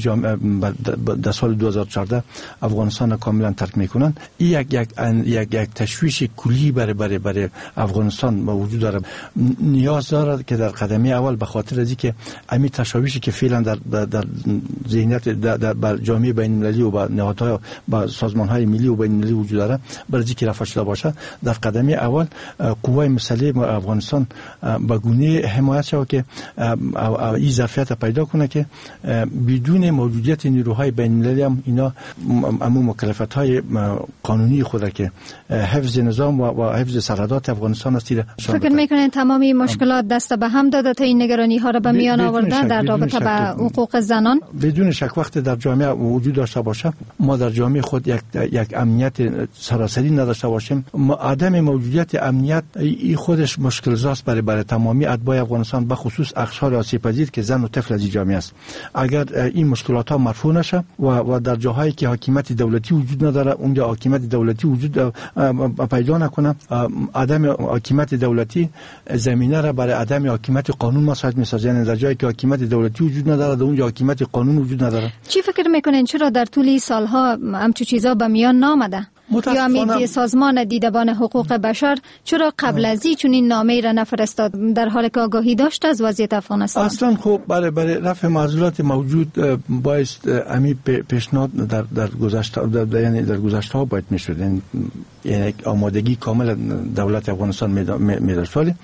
در سال دو هزار و چهارده افغانستان را کاملا ترک میکنن، این یک یک یک یک تشویش کلی برای برای برای افغانستان موجود داره. نیاز داره که در قدمی اول به خاطر از اینکه امی تشویشی که فعلا در در, در ذهنیت در, در, در جامعه بین المللی و با نهادهای با سازمانهای ملی و بین المللی وجود داره، برای اینکه رفع شده باشه، در قدمی اول قوای مسلح افغانستان به گونه حمایت شود که این ظرفیت پیدا کنه که بدون موجودیت نیروهای بین المللی هم اینا امو مکلفیت‌های قانونی خود که حفظ نظام و حفظ سرحدات افغانستان است. فکر میکنین تمامی مشکلات دست به هم داده تا این نگرانی ها را به میان آورده در رابطه به حقوق زنان؟ بدون شک وقت در جامعه وجود داشته باشه، ما در جامعه خود یک یک امنیت سراسری نداشته باشیم، عدم موجودیت امنیت این خودش مشکل زاست برای برای تمامی اتباع افغانستان، به خصوص اقشار آسیب پذیر که زن و طفل از جامعه است. اگر این مشکلات ها مرفوع نشه و و در جاهایی که حاکمیت دولتی وجود نداره اونجا حاکمیت دولتی وجود پیدا نکنه، عدم حاکمیت دولتی زمینه را برای عدم حاکمیت قانون مساعد میسازه. یعنی در جایی که حاکمیت دولتی وجود نداره اونجا حاکمیت قانون وجود نداره. چی فکر میکنین چرا در طول سالها همچو چیزا به میان نامده؟ یا امیدی سازمان دیدبان حقوق بشر چرا قبل از این چنین نامه‌ای را نفرستاد در حالی که آگاهی داشت از وضعیت افغانستان؟ اصلا خب برای برای رفع معضلات موجود باید امی پیشنهاد در در گذشته در یعنی در گذشته ها باید میشد، یعنی یک آمادگی کامل دولت افغانستان می‌داشت. ولی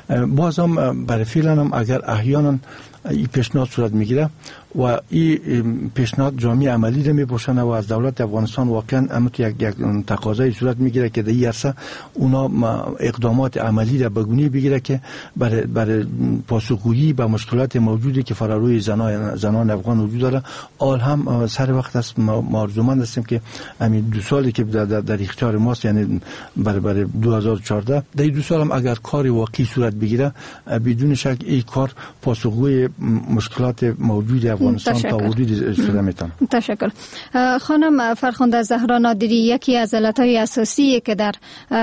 بازم برای فعلا هم اگر احیانا این پیشنهاد صورت میگیره و این پیشنهاد جامعه عملی را میپوشانه و از دولت افغانستان واقعا امت یک یک تقاضای صورت میگیره که در این عرصه اونا اقدامات عملی را به گونه بگیره که برای برای پاسخگویی به مشکلات موجودی که فراروی زنان زنان افغان وجود داره. آل هم سر وقت است ما آرزومند هستیم که همین دو سالی که در, در, در اختیار ماست، یعنی برای برای دو هزار و چهارده، در دو سال هم اگر کاری واقعی صورت بگیره بدون شک این کار پاسخگوی مشکلات موجود افغانستان تا حدودی شده میتونه. تشکر. خانم فرخنده زهرا نادری، یکی از علتهای اساسی که در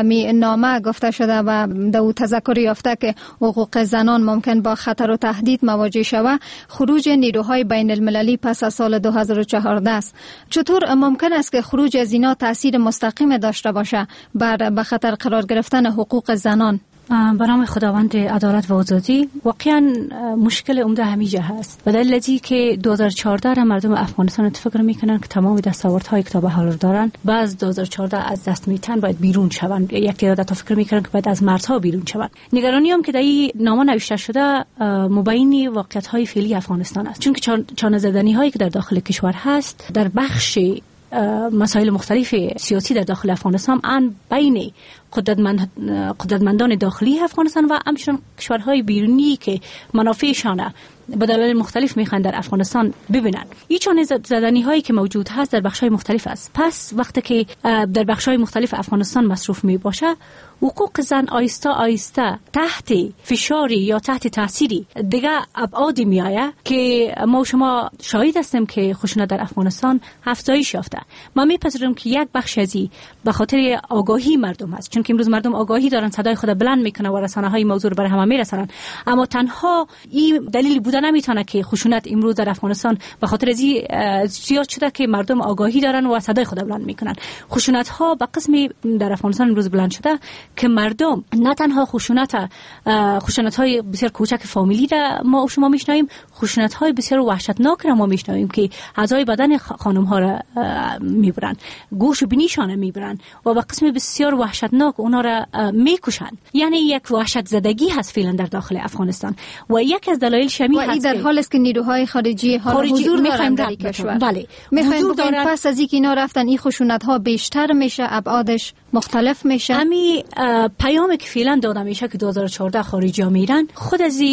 نامه گفته شده و در تذکر یافته که حقوق زنان ممکن با خطر و تهدید مواجه شود خروج نیروهای بین المللی پس از سال دو هزار و چهارده است. چطور ممکن است که خروج از اینا تاثیر مستقیم داشته باشه بر به خطر قرار گرفتن حقوق زنان؟ به نام خداوند عدالت و آزادی، واقعا مشکل عمده همیجا هست. به دلیل اینکه که دو هزار و چهارده را مردم افغانستان فکر میکنن که تمام دستاوردهایی که تا به حال دارن بعد دو هزار و چهارده از دست میتن باید بیرون شوند. یک تعداد تا فکر میکنن که باید از مرزها بیرون شوند. نگرانی هم که در این نامه نوشته شده مبین واقعیت های فعلی افغانستان است، چون که چانه زدنی هایی که در داخل کشور هست در بخش مسائل مختلف سیاسی در داخل افغانستان ان بین قدرتمند قدرتمندان داخلی افغانستان و همچنین کشورهای بیرونی که منافعشان به دلایل مختلف میخوان در افغانستان ببینن. این چنین زدنی هایی که موجود هست در بخش های مختلف است. پس وقتی که در بخش های مختلف افغانستان مصروف می باشه، حقوق زن آیسته آیسته تحت فشاری یا تحت تأثیری دیگه ابعادی می آید که ما شما شاهد هستیم که خشونت در افغانستان افزایش یافته. من میپذیرم که یک بخش ازی به خاطر آگاهی مردم هست، چون که امروز مردم آگاهی دارن، صدای خود بلند میکنن و رسانه های موضوع برای همه میرسونن، اما تنها این دلیل بوده نمیتونه که خشونت امروز در افغانستان به خاطر ازی زیاد شده که مردم آگاهی دارن و صدای خود بلند میکنن. خشونت ها به قسمی در افغانستان امروز بلند شده که مردم نه تنها خشونت خشونت های بسیار کوچک فامیلی را ما شما میشنویم، خشونت های بسیار وحشتناک را ما میشنویم که اعضای بدن خانم ها را میبرن، گوش و بینیشان میبرن و به قسم بسیار وحشتناک اونا را میکشن. یعنی یک وحشت زدگی هست فعلا در داخل افغانستان و یک از دلایل شمی هست در حال است که نیروهای خارجی حال حضور دارن در کشور. بله. میخوایم بگیم پس از اینکه اینا رفتن این خشونت ها بیشتر میشه، ابعادش مختلف میشه. امی پیامی که فعلا داده میشه که دو هزار و چهارده خارجی ها میرن خود از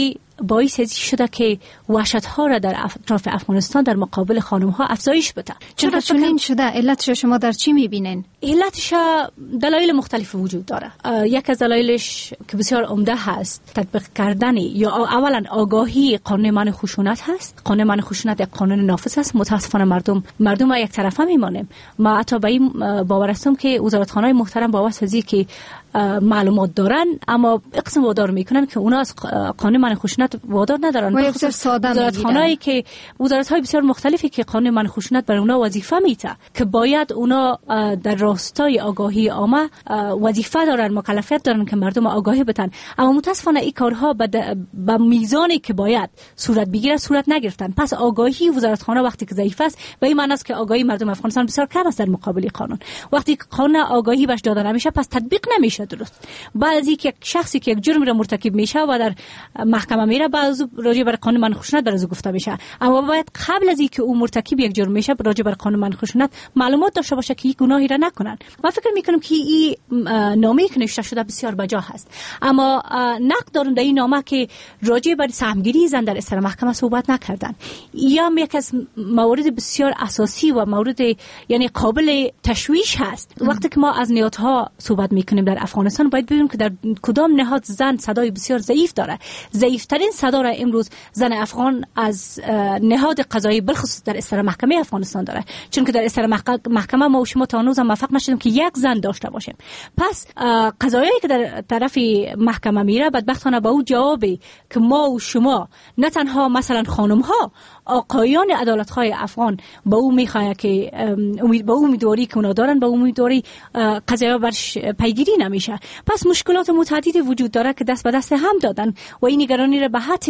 باعث شده که وحشت ها را در اطراف افغانستان در مقابل خانم ها افزایش بده. چرا چنین شده؟ علتش شما در چی میبینین؟ علتش دلایل مختلف وجود داره. یک از دلایلش که بسیار عمده هست تطبیق کردن یا اولا آگاهی قانون منع خشونت هست. قانون منع خشونت یک قانون نافذ است. متاسفانه مردم مردم ما یک طرفه میمانیم. ما حتی به این باور هستم که وزارتخانه‌های محترم با واسطه که معلومات دارن اما اقسام وادار میکنن که اونا از قانون منع خشونت وادار ندارن. و بسیار ساده وزارتخانه‌ای که وزارت‌های بسیار مختلفی که قانون منع خشونت بر اونا وظیفه میده که باید اونا در راستای آگاهی عامه وظیفه دارن، مکلفیت دارن که مردم آگاهی بدن، اما متاسفانه این کارها به میزانی که باید صورت بگیره صورت نگرفتن. پس آگاهی وزارتخانه وقتی که ضعیف است به این معنی است که آگاهی مردم افغانستان بسیار کم است در مقابل قانون. وقتی قانون آگاهی بهش داده نمیشه پس تطبیق نمیشه درست. بعضی که یک شخصی که یک جرم را مرتکب میشه و در محکمه میره بعضی راجع بر قانون منع خشونت در از گفته میشه، اما باید قبل از اینکه او مرتکب یک جرم میشه راجع بر قانون منع خشونت معلومات داشته باشه که این گناهی را نکنن. من فکر میکنم که این نامه‌ای که نوشته شده بسیار بجا هست، اما نقد دارن در این نامه که راجع بر سهمگیری زن در استر محکمه صحبت نکردن. یا یک از موارد بسیار اساسی و مورد یعنی قابل تشویش هست. وقتی که ما از نهادها صحبت میکنیم در افغانستان باید ببینیم که در کدام نهاد زن صدای بسیار ضعیف داره. ضعیفترین صدا را امروز زن افغان از نهاد قضایی بالخصوص در استر محکمه افغانستان داره، چون که در استر محکمه ما و شما تا هنوز موفق نشدیم که یک زن داشته باشیم. پس قضایی که در طرف محکمه میره بدبختانه با او جوابی که ما و شما نه تنها مثلا خانم ها آقایان عدالت‌های افغان با او میخواه که امید با او امیدواری که اونا دارن با امیدواری قضایا برش پیگیری نمیشه. پس مشکلات متعددی وجود داره که دست به دست هم دادن و این نگرانی را به حد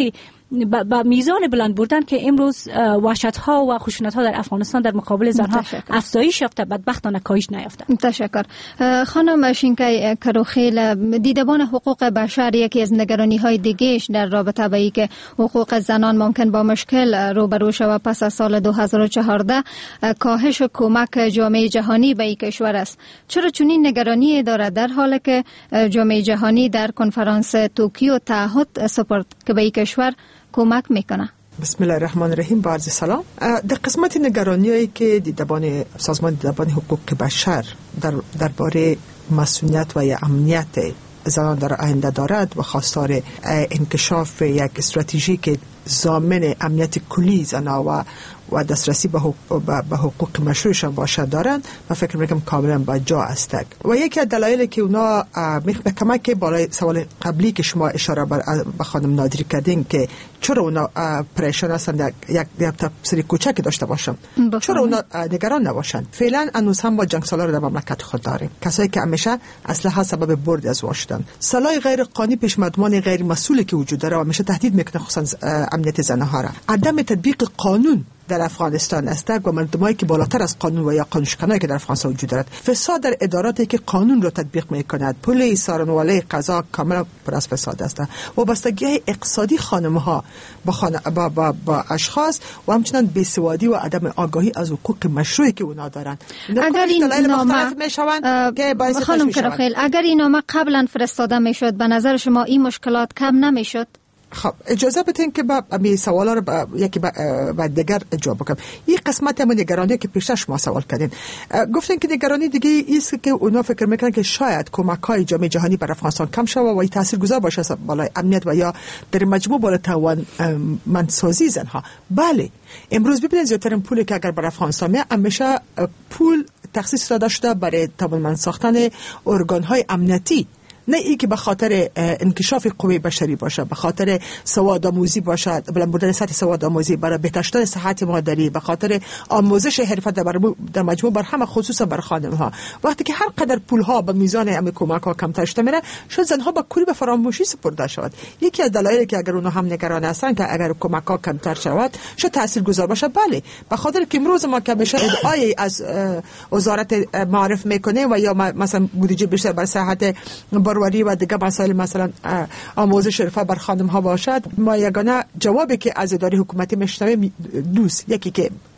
با میزان بلند بردن که امروز وحشت‌ها و خشونت‌ها در افغانستان در مقابل زنها افزایش یافته، بدبختانه کاهش نیافته. تشکر. خانم شینکای کروخیل، دیدبان حقوق بشر یکی از نگرانی‌های دیگه‌اش در رابطه با اینکه حقوق زنان ممکن با مشکل روبرو شود پس از سال دو هزار و چهارده کاهش کمک جامعه جهانی به این کشور است. چرا چنین نگرانی دارد در حالی که جامعه جهانی در کنفرانس توکیو تعهد سپرد که به این کشور کمک میکنه؟ بسم الله الرحمن الرحیم. با عرض سلام. در قسمت نگرانی‌هایی که دیدبان سازمان دیدبان حقوق بشر در درباره مسئولیت و یا امنیت زنان در آینده دارد و خواستار انکشاف یک استراتژی که ضامن امنیت کلی زنان و و دسترسی به حقوق, به حقوق مشروعشان باشد دارند و فکر میکنم کاملا با جا است. و یکی از دلایلی که اونا به کمک بالای سوال قبلی که شما اشاره به خانم نادری کردین که چرا اونا پریشان هستند یک تفسیر کوچک داشته باشم، چرا اونا نگران نباشند؟ فعلا هنوز هم با جنگ سالار در مملکت خود داریم، کسایی که همیشه اسلحه سبب برد از وا شدن، سلاح غیر قانونی پیشمردمان غیر مسئولی که وجود داره و همیشه تهدید میکنه خصوصا امنیت زنها را. عدم تطبیق قانون در افغانستان است و مردمایی که بالاتر از قانون و یا قانونشکنایی که در افغانستان وجود دارد، فساد در اداراتی که قانون را تطبیق میکند، پلیس، سارنواله قضا کاملا پر از فساد است. وابستگی اقتصادی خانم‌ها با, خان... با, با, با اشخاص و همچنین بیسوادی و عدم آگاهی از حقوق مشروعی که اونا دارند. اگر این نامه که باعث خانم کروخیل اگر این نامه قبلا فرستاده میشد به نظر شما این مشکلات کم نمیشد؟ خب اجازه بدین که با امی سوالا رو با یکی با دیگر جواب بدم. این قسمت هم نگرانی که پیشتر شما سوال کردین، گفتین که نگرانی دیگه است که اونا فکر میکنن که شاید کمک‌های جامعه جهانی بر افغانستان کم شود و این تاثیرگذار باشه بالای امنیت و یا در مجموع بالا توانمندسازی زنها. بله، امروز ببینید زیادترین پولی که اگر بر افغانستان میاد همیشه پول تخصیص داده شده برای توانمند ساختن ارگان‌های امنیتی، نه ای که به خاطر انکشاف قوه بشری باشه، به خاطر سواد آموزی باشه، بلند بردن سطح سواد آموزی، برای بهتر شدن صحت مادری، به خاطر آموزش حرفت در مجموع بر همه خصوصا بر خانم ها. وقتی که هر قدر پول ها به میزان ام کمک ها کمتر شده میره، شاید زنها با کلی به فراموشی سپرده شود. یکی از دلایلی که اگر اونها هم نگران هستن که اگر کمک ها کمتر شود شاید تاثیرگذار باشه. بله، به خاطر که امروز ما که بشه ادعای از وزارت معرف میکنه و یا مثلا بودجه بیشتر بر صحت باروری و دیگه مسائل مثلا آموزش حرفه بر خانم ها باشد، ما یگانه جوابی که از اداره حکومتی میشنویم دوست، یکی که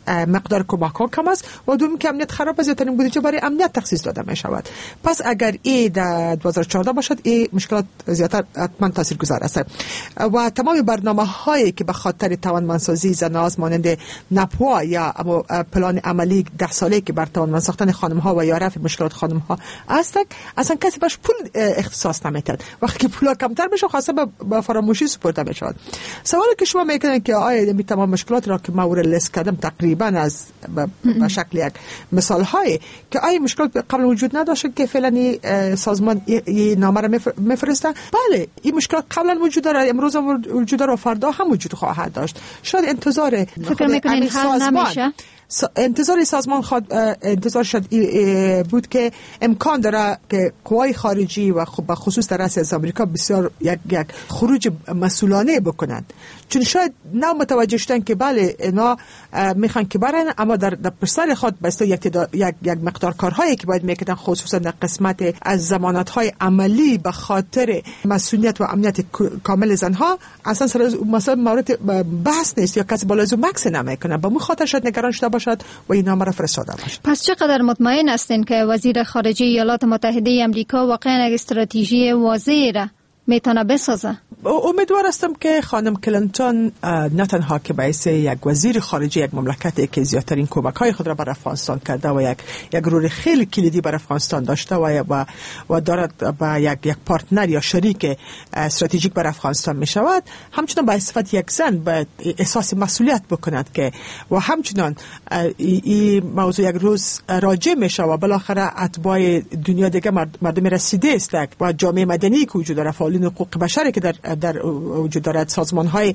مقدار کمک ها کم است و دوم که امنیت خراب است زیاترین بودجه برای امنیت تخصیص داده می شود. پس اگر ای در دو هزار و چهارده باشد ای مشکلات زیاتر حتما تاثیرگذار است و تمام برنامه هایی که به خاطر توانمندسازی زناست مانند نپوا یا پلان عملی ده ساله که بر توانمند ساختن خانم ها و یا رفع مشکلات خانم ها است اصلا کسی باش پول اختصاص نمیتد. وقتی که پول کمتر بشه خاصه به فراموشی سپرده می شود. سوالی که شما میکنن که آیا می تمام مشکلات را که ما ور لیست کردم تقریبا از به شکل یک مثال های که آیا مشکلات قبل وجود نداشت که فعلا سازمان این نامه را میفرسته؟ بله این مشکلات قبلا وجود داره، امروز هم وجود داره و فردا هم وجود خواهد داشت. شاید انتظار فکر میکنین حل نمیشه؟ انتظار سازمان خود انتظار شد بود که امکان داره که قوای خارجی و به خصوص در رأس از آمریکا بسیار یک یک خروج مسئولانه بکنند، چون شاید نه متوجه شدن که بله اینا میخوان که برن، اما در در پسر خود بسته یک یک یک مقدار کارهایی که باید میکردن خصوصا در قسمت از ضمانت‌های عملی به خاطر مسئولیت و امنیت کامل زنها اصلا سر مثلا مورد بحث نیست یا کسی بالا از مکس نمیکنه. به مو خاطر شاید نگران شده باشد و این نامه را فرستاده باشد. پس چقدر مطمئن هستین که وزیر خارجه ایالات متحده آمریکا واقعا یک استراتژی واضحی را میتونه بسازه؟ امیدوار هستم که خانم کلینتون نه تنها که باعث یک وزیر خارجه یک مملکتی که زیادترین کمک‌های خود را بر افغانستان کرده و یک یک رول خیلی کلیدی بر افغانستان داشته و و, و دارد با یک یک پارتنر یا شریک استراتژیک بر افغانستان می شود، همچنان به صفت یک زن به احساس مسئولیت بکند که و همچنان این موضوع یک روز راجع می شود بالاخره اتباع دنیا دیگه مردم رسیده است و جامعه مدنی که وجود داره، فعالین حقوق بشری که در در وجود دارد، سازمان‌های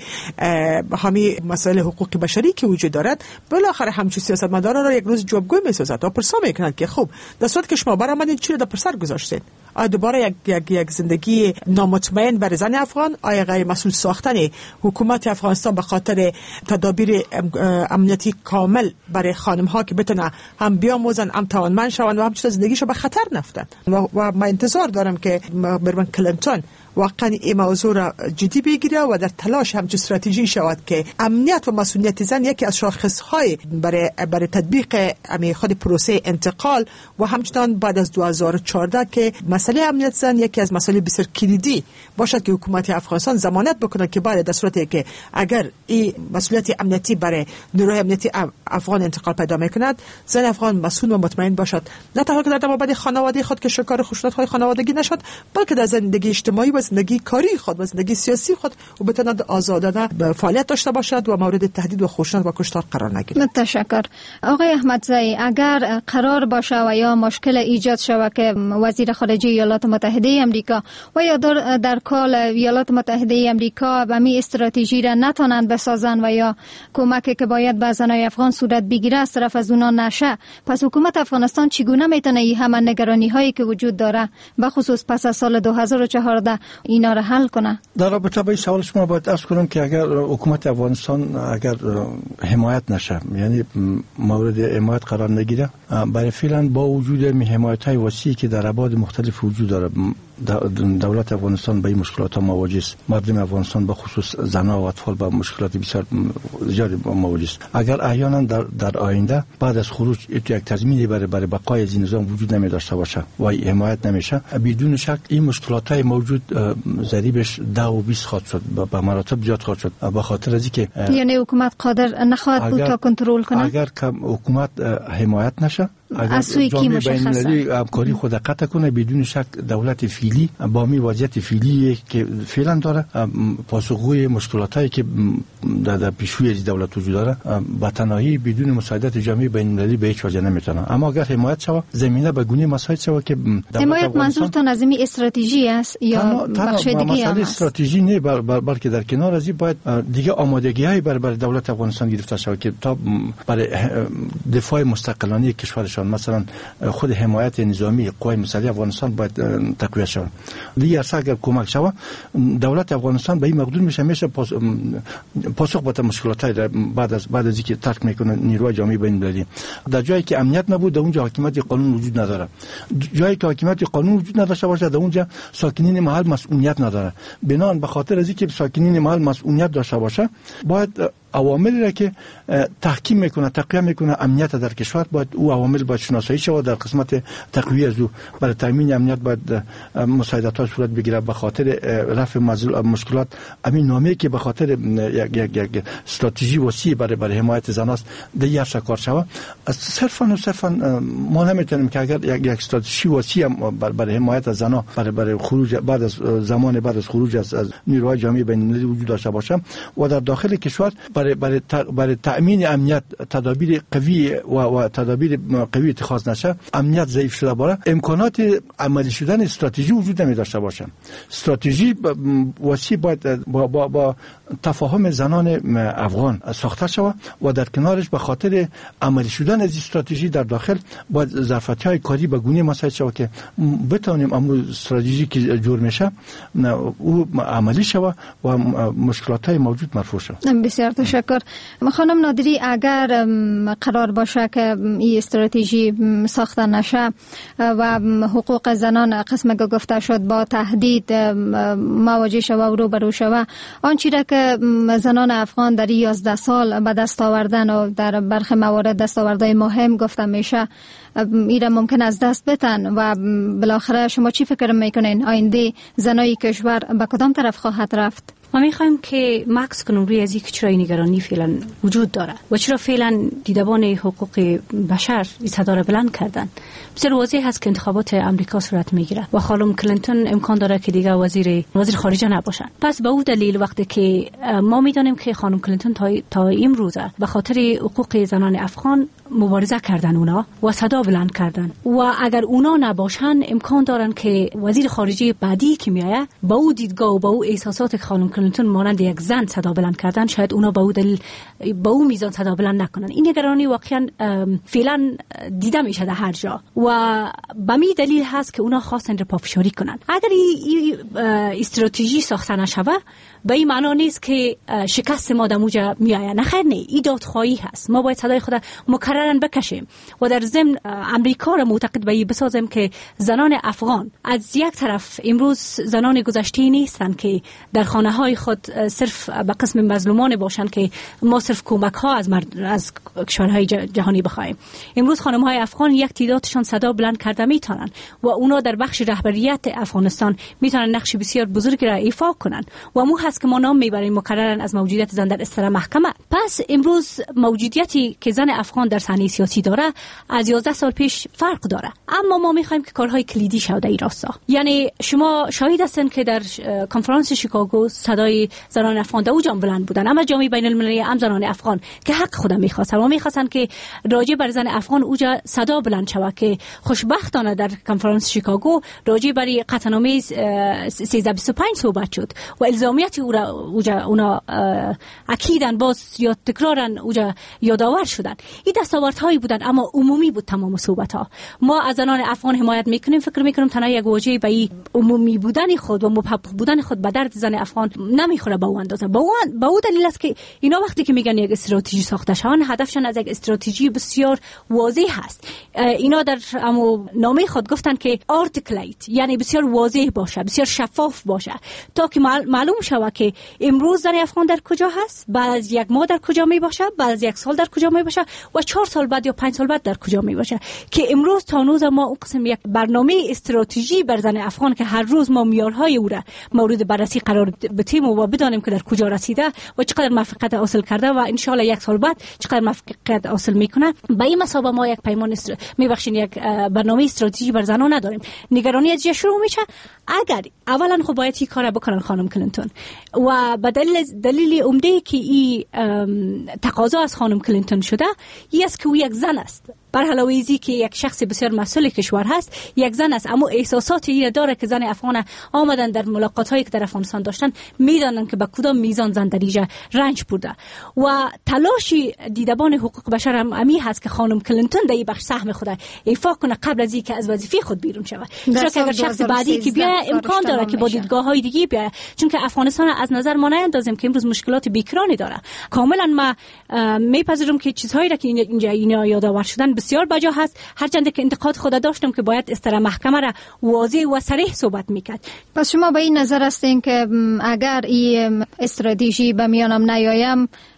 حامی مسائل حقوق بشری که وجود دارد، بالاخره همچون سیاستمداران را یک روز جوابگوی می‌سازد و پرسا می‌کنند که خب در صورتی که شما برآمدید چی را در پرسر گذاشتین؟ آیا دوباره یک یک یک زندگی نامطمئن برای زن افغان؟ آیا غیر مسئول ساختن حکومت افغانستان به خاطر تدابیر امنیتی کامل برای خانم‌ها که بتونه هم بیاموزن هم توانمند شوند و همچنین زندگیشو به خطر نفتن و, و من انتظار دارم که برون کلینتون واقعا این موضوع را جدی بگیره و در تلاش همچون استراتژی شود که امنیت و مسئولیت زن یکی از شاخص‌های برای برای تطبیق امی خود پروسه انتقال و همچنان بعد از دو هزار و چهارده که مسئله امنیت زن یکی از مسائل بسیار کلیدی باشد که حکومت افغانستان ضمانت بکنه که بعد در صورتی که اگر این مسئولیت امنیتی برای نیروهای امنیتی افغان انتقال پیدا میکند، زن افغان مسئول و مطمئن باشد، نه تنها که در مابین خانواده خود که شکار خشونت‌های خانوادگی نشد، بلکه در زندگی اجتماعی و زندگی کاری خود و زندگی سیاسی خود و بتواند آزادانه فعالیت داشته باشد و مورد تهدید و خشونت و کشتار قرار نگیرد. تشکر. آقای احمدزئی، اگر قرار باشه و یا مشکل ایجاد شود که وزیر خارجه ایالات متحده آمریکا و یا در, در کال ایالات متحده آمریکا به می استراتژی را نتونند بسازن و یا کمکی که باید به زنای افغان صورت بگیره از طرف از اونا نشه، پس حکومت افغانستان چگونه میتونه این همه نگرانی هایی که وجود داره به خصوص پس از سال دو هزار و چهارده اینا را حل کنه؟ در رابطه با این سوال شما باید عرض کنم که اگر حکومت افغانستان اگر حمایت نشه، یعنی مورد حمایت قرار نگیره، برای فعلا با وجود حمایت های وسیعی که در ابعاد مختلف وجود داره، دولت افغانستان با این مشکلات مواجه است. مردم افغانستان به خصوص زنان و اطفال با مشکلات بسیار زیادی مواجه است. اگر احیانا در در آینده بعد از خروج یک تضمینی برای برای بقای این نظام وجود نمی داشته باشه و حمایت نمیشه، بدون شک این مشکلات های موجود ضریبش ده و بیست خواهد شد، به مراتب زیاد خواهد شد، به خاطر از اینکه یعنی حکومت قادر نخواهد بود تا کنترل کنه. اگر که حکومت حمایت نشه، اگر جامعه بین‌المللی همکاری خود قطع کنه، بدون شک دولت فعلی با می وضعیت فعلی که فعلا داره پاسخگوی مشکلاتایی که در پیشروی از دولت وجود داره با تنهایی بدون مساعدت جامعه بین‌المللی به هیچ وجه نمیتونه. اما اگر حمایت شود، زمینه به گونه مساعد شود که حمایت منظورتون از این استراتژی است یا بخش دیگه است؟ استراتژی نه، بلکه در کنار از این باید دیگه آمادگی‌های برای دولت افغانستان گرفته شود که تا برای دفاع مستقلانه کشورشان، مثلا خود حمایت نظامی قوای مسلح افغانستان باید تقویت شود. دیگر اگر کمک شود، دولت افغانستان به این مقدور میشه میشه پاسخ بده مشکلات بعد از بعد از اینکه ترک میکنه نیروی جامعه بین‌المللی. در جایی که امنیت نبود، در اونجا حاکمیت قانون وجود نداره. جایی که حاکمیت قانون وجود نداشته باشه، در اونجا ساکنین محل مسئولیت نداره. بنابراین به خاطر از اینکه ساکنین محل مسئولیت داشته باشه، باید عواملی را که تحکیم میکنه تقویه میکنه امنیت در کشور، باید او عوامل باید شناسایی شود. در قسمت تقویه از او برای تامین امنیت باید مساعدت‌ها صورت بگیره به خاطر رفع مشکلات. همین نامه‌ای که به خاطر یک یک یک استراتژی وسیع برای برای حمایت زنان است دیگر کار شود. صرفاً و صرفاً ما نمیتونیم که اگر یک یک استراتژی وسیع برای حمایت از زنان برای برای خروج بعد از زمان بعد از خروج از از نیروهای جامعه بین‌المللی وجود داشته باشه و در داخل کشور برای برای برای تامین امنیت تدابیر قوی و و تدابیر قوی اتخاذ نشه، امنیت ضعیف شده باشه، امکانات عملی شدن استراتژی وجود نمی داشته باشه. استراتژی وسیع باید با با, با تفاهم زنان افغان ساخته شود و در کنارش به خاطر عملی شدن از استراتژی در داخل باید ظرفیت‌های کاری به گونه مساعد شود که بتوانیم امروز استراتژی که جور میشه او عملی شود و مشکلات‌های موجود مرفوع شود. بسیار تشکر. خانم نادری، اگر قرار باشه که این استراتژی ساخته نشه و حقوق زنان قسم که گفته شد با تهدید مواجه شود و روبرو شود، آنچه را که زنان افغان در یازده سال به دست آوردن و در برخی موارد دستاوردهای مهم گفته میشه، ایره ممکن از دست بتن و بالاخره شما چی فکر میکنین آینده زنای کشور به کدام طرف خواهد رفت؟ ما میخوایم که مکس کنیم روی از یک چرا نگرانی فعلا وجود داره و چرا فعلا دیدبان حقوق بشر این صدا را بلند کردن. بسیار واضح هست که انتخابات امریکا صورت میگیره و خانم کلینتون امکان داره که دیگه وزیر وزیر خارجه نباشن. پس به اون دلیل وقتی که ما میدونیم که خانم کلینتون تا تا امروزه به خاطر حقوق زنان افغان مبارزه کردن اونا و صدا بلند کردن و اگر اونا نباشن امکان دارن که وزیر خارجه بعدی که میایه با او دیدگاه و با او احساسات خانم کلینتون مانند یک زن صدا بلند کردن، شاید اونا با او دلیل با او میزان صدا بلند نکنن. این نگرانی واقعا فعلا دیده میشه در هر جا و به می دلیل هست که اونا خواستن رو پافشاری کنن. اگر این استراتژی ساخته نشه به این معنا نیست که شکست ما دموجا میایه، نه خیر، نه، این دادخواهی هست. ما باید صدای خود مکررن بکشیم و در ضمن امریکا را معتقد به این بسازیم که زنان افغان از یک طرف امروز زنان گذشته نیستن که در خانه های خود صرف به قسم مظلومان باشن که ما صرف کمک ها از مرد از کشورهای جهانی بخوایم. امروز خانم های افغان یک تعدادشان صدا بلند کرده میتونن و اونا در بخش رهبریت افغانستان میتونن نقش بسیار بزرگی را ایفا کنن و مو هست که ما نام میبریم مکررن از موجودیت زن در استر محکمه. پس امروز موجودیتی که زن افغان در صحنه سیاسی داره از یازده سال پیش فرق داره، اما ما میخوایم که کارهای کلیدی شود این راستا. یعنی شما شاهد هستین که در کنفرانس شیکاگو صدای زنان افغان در اوجام بلند بودن، اما جامعه بین المللی هم زنان افغان که حق خودم میخواستن و میخواستن که راجع بر زن افغان اوجا صدا بلند شود که خوشبختانه در کنفرانس شیکاگو راجع بر قطعنامه سیزده بیست و پنج صحبت شد و الزامیت او را اوجا اونا اکیدن باز یا تکرارن اوجا یادآور شدن. این دستاوردهایی بودن اما عمومی بود تمام صحبت ها. ما از زنان افغان حمایت میکنیم، فکر میکنم تنها یک واژه به این عمومی بودن خود و مبهم بودن خود به درد زن افغان نمیخوره به اون اندازه. با اون با اون دلیل است که اینا وقتی که میگن یک استراتژی ساخته شون هدفشون از یک استراتژی بسیار واضح هست. اینا در امو نامه خود گفتن که آرتیکلیت، یعنی بسیار واضح باشه، بسیار شفاف باشه تا که معلوم شود که امروز زن افغان در کجا هست، بعد از یک ماه در کجا می باشه، بعد از یک سال در کجا می باشه و چهار سال بعد یا پنج سال بعد در کجا می باشه. که امروز تا هنوز ما اون قسم یک برنامه استراتژی بر زن افغان که هر روز ما معیارهای او را مورد بررسی قرار بدیم و بدانیم که در کجا رسیده و چقدر موفقیت حاصل کرده و ان شاء الله یک سال بعد چقدر موفقیت حاصل میکنه، به این مسابقه ما یک پیمان است میبخشین یک برنامه استراتژی بر زنان نداریم. نگرانی از چه شروع میشه؟ اگر اولا خب باید این کارا بکنن خانم کلینتون و به دلیل دلیل عمده که این تقاضا از خانم کلینتون شده این است که او یک زن است، بر علاوه ازی که یک شخص بسیار مسئول کشور هست، یک زن است، اما احساساتی داره که زن افغان آمدن در ملاقات هایی که در افغانستان داشتن میدانن که به کدام میزان زن در اینجا رنج برده و تلاشی دیدبان حقوق بشر هم امی هست که خانم کلینتون در این بخش سهم خود ایفا کنه قبل از اینکه از وظیفه خود بیرون شود. چون که اگر شخص بعدی که بیاد امکان داره که با دیدگاه های دیگه بیاد، چون که افغانستان از نظر ما نیندازیم که امروز مشکلات بیکرانی داره. کاملا ما میپذیرم که چیزهایی را که اینجا اینا یادآور شدن بسیار بجا هست، هرچند که انتقاد خود داشتم که باید استر محکمه را واضح و صریح صحبت میکرد. پس شما به این نظر هستین که اگر این استراتژی به میانم نیایم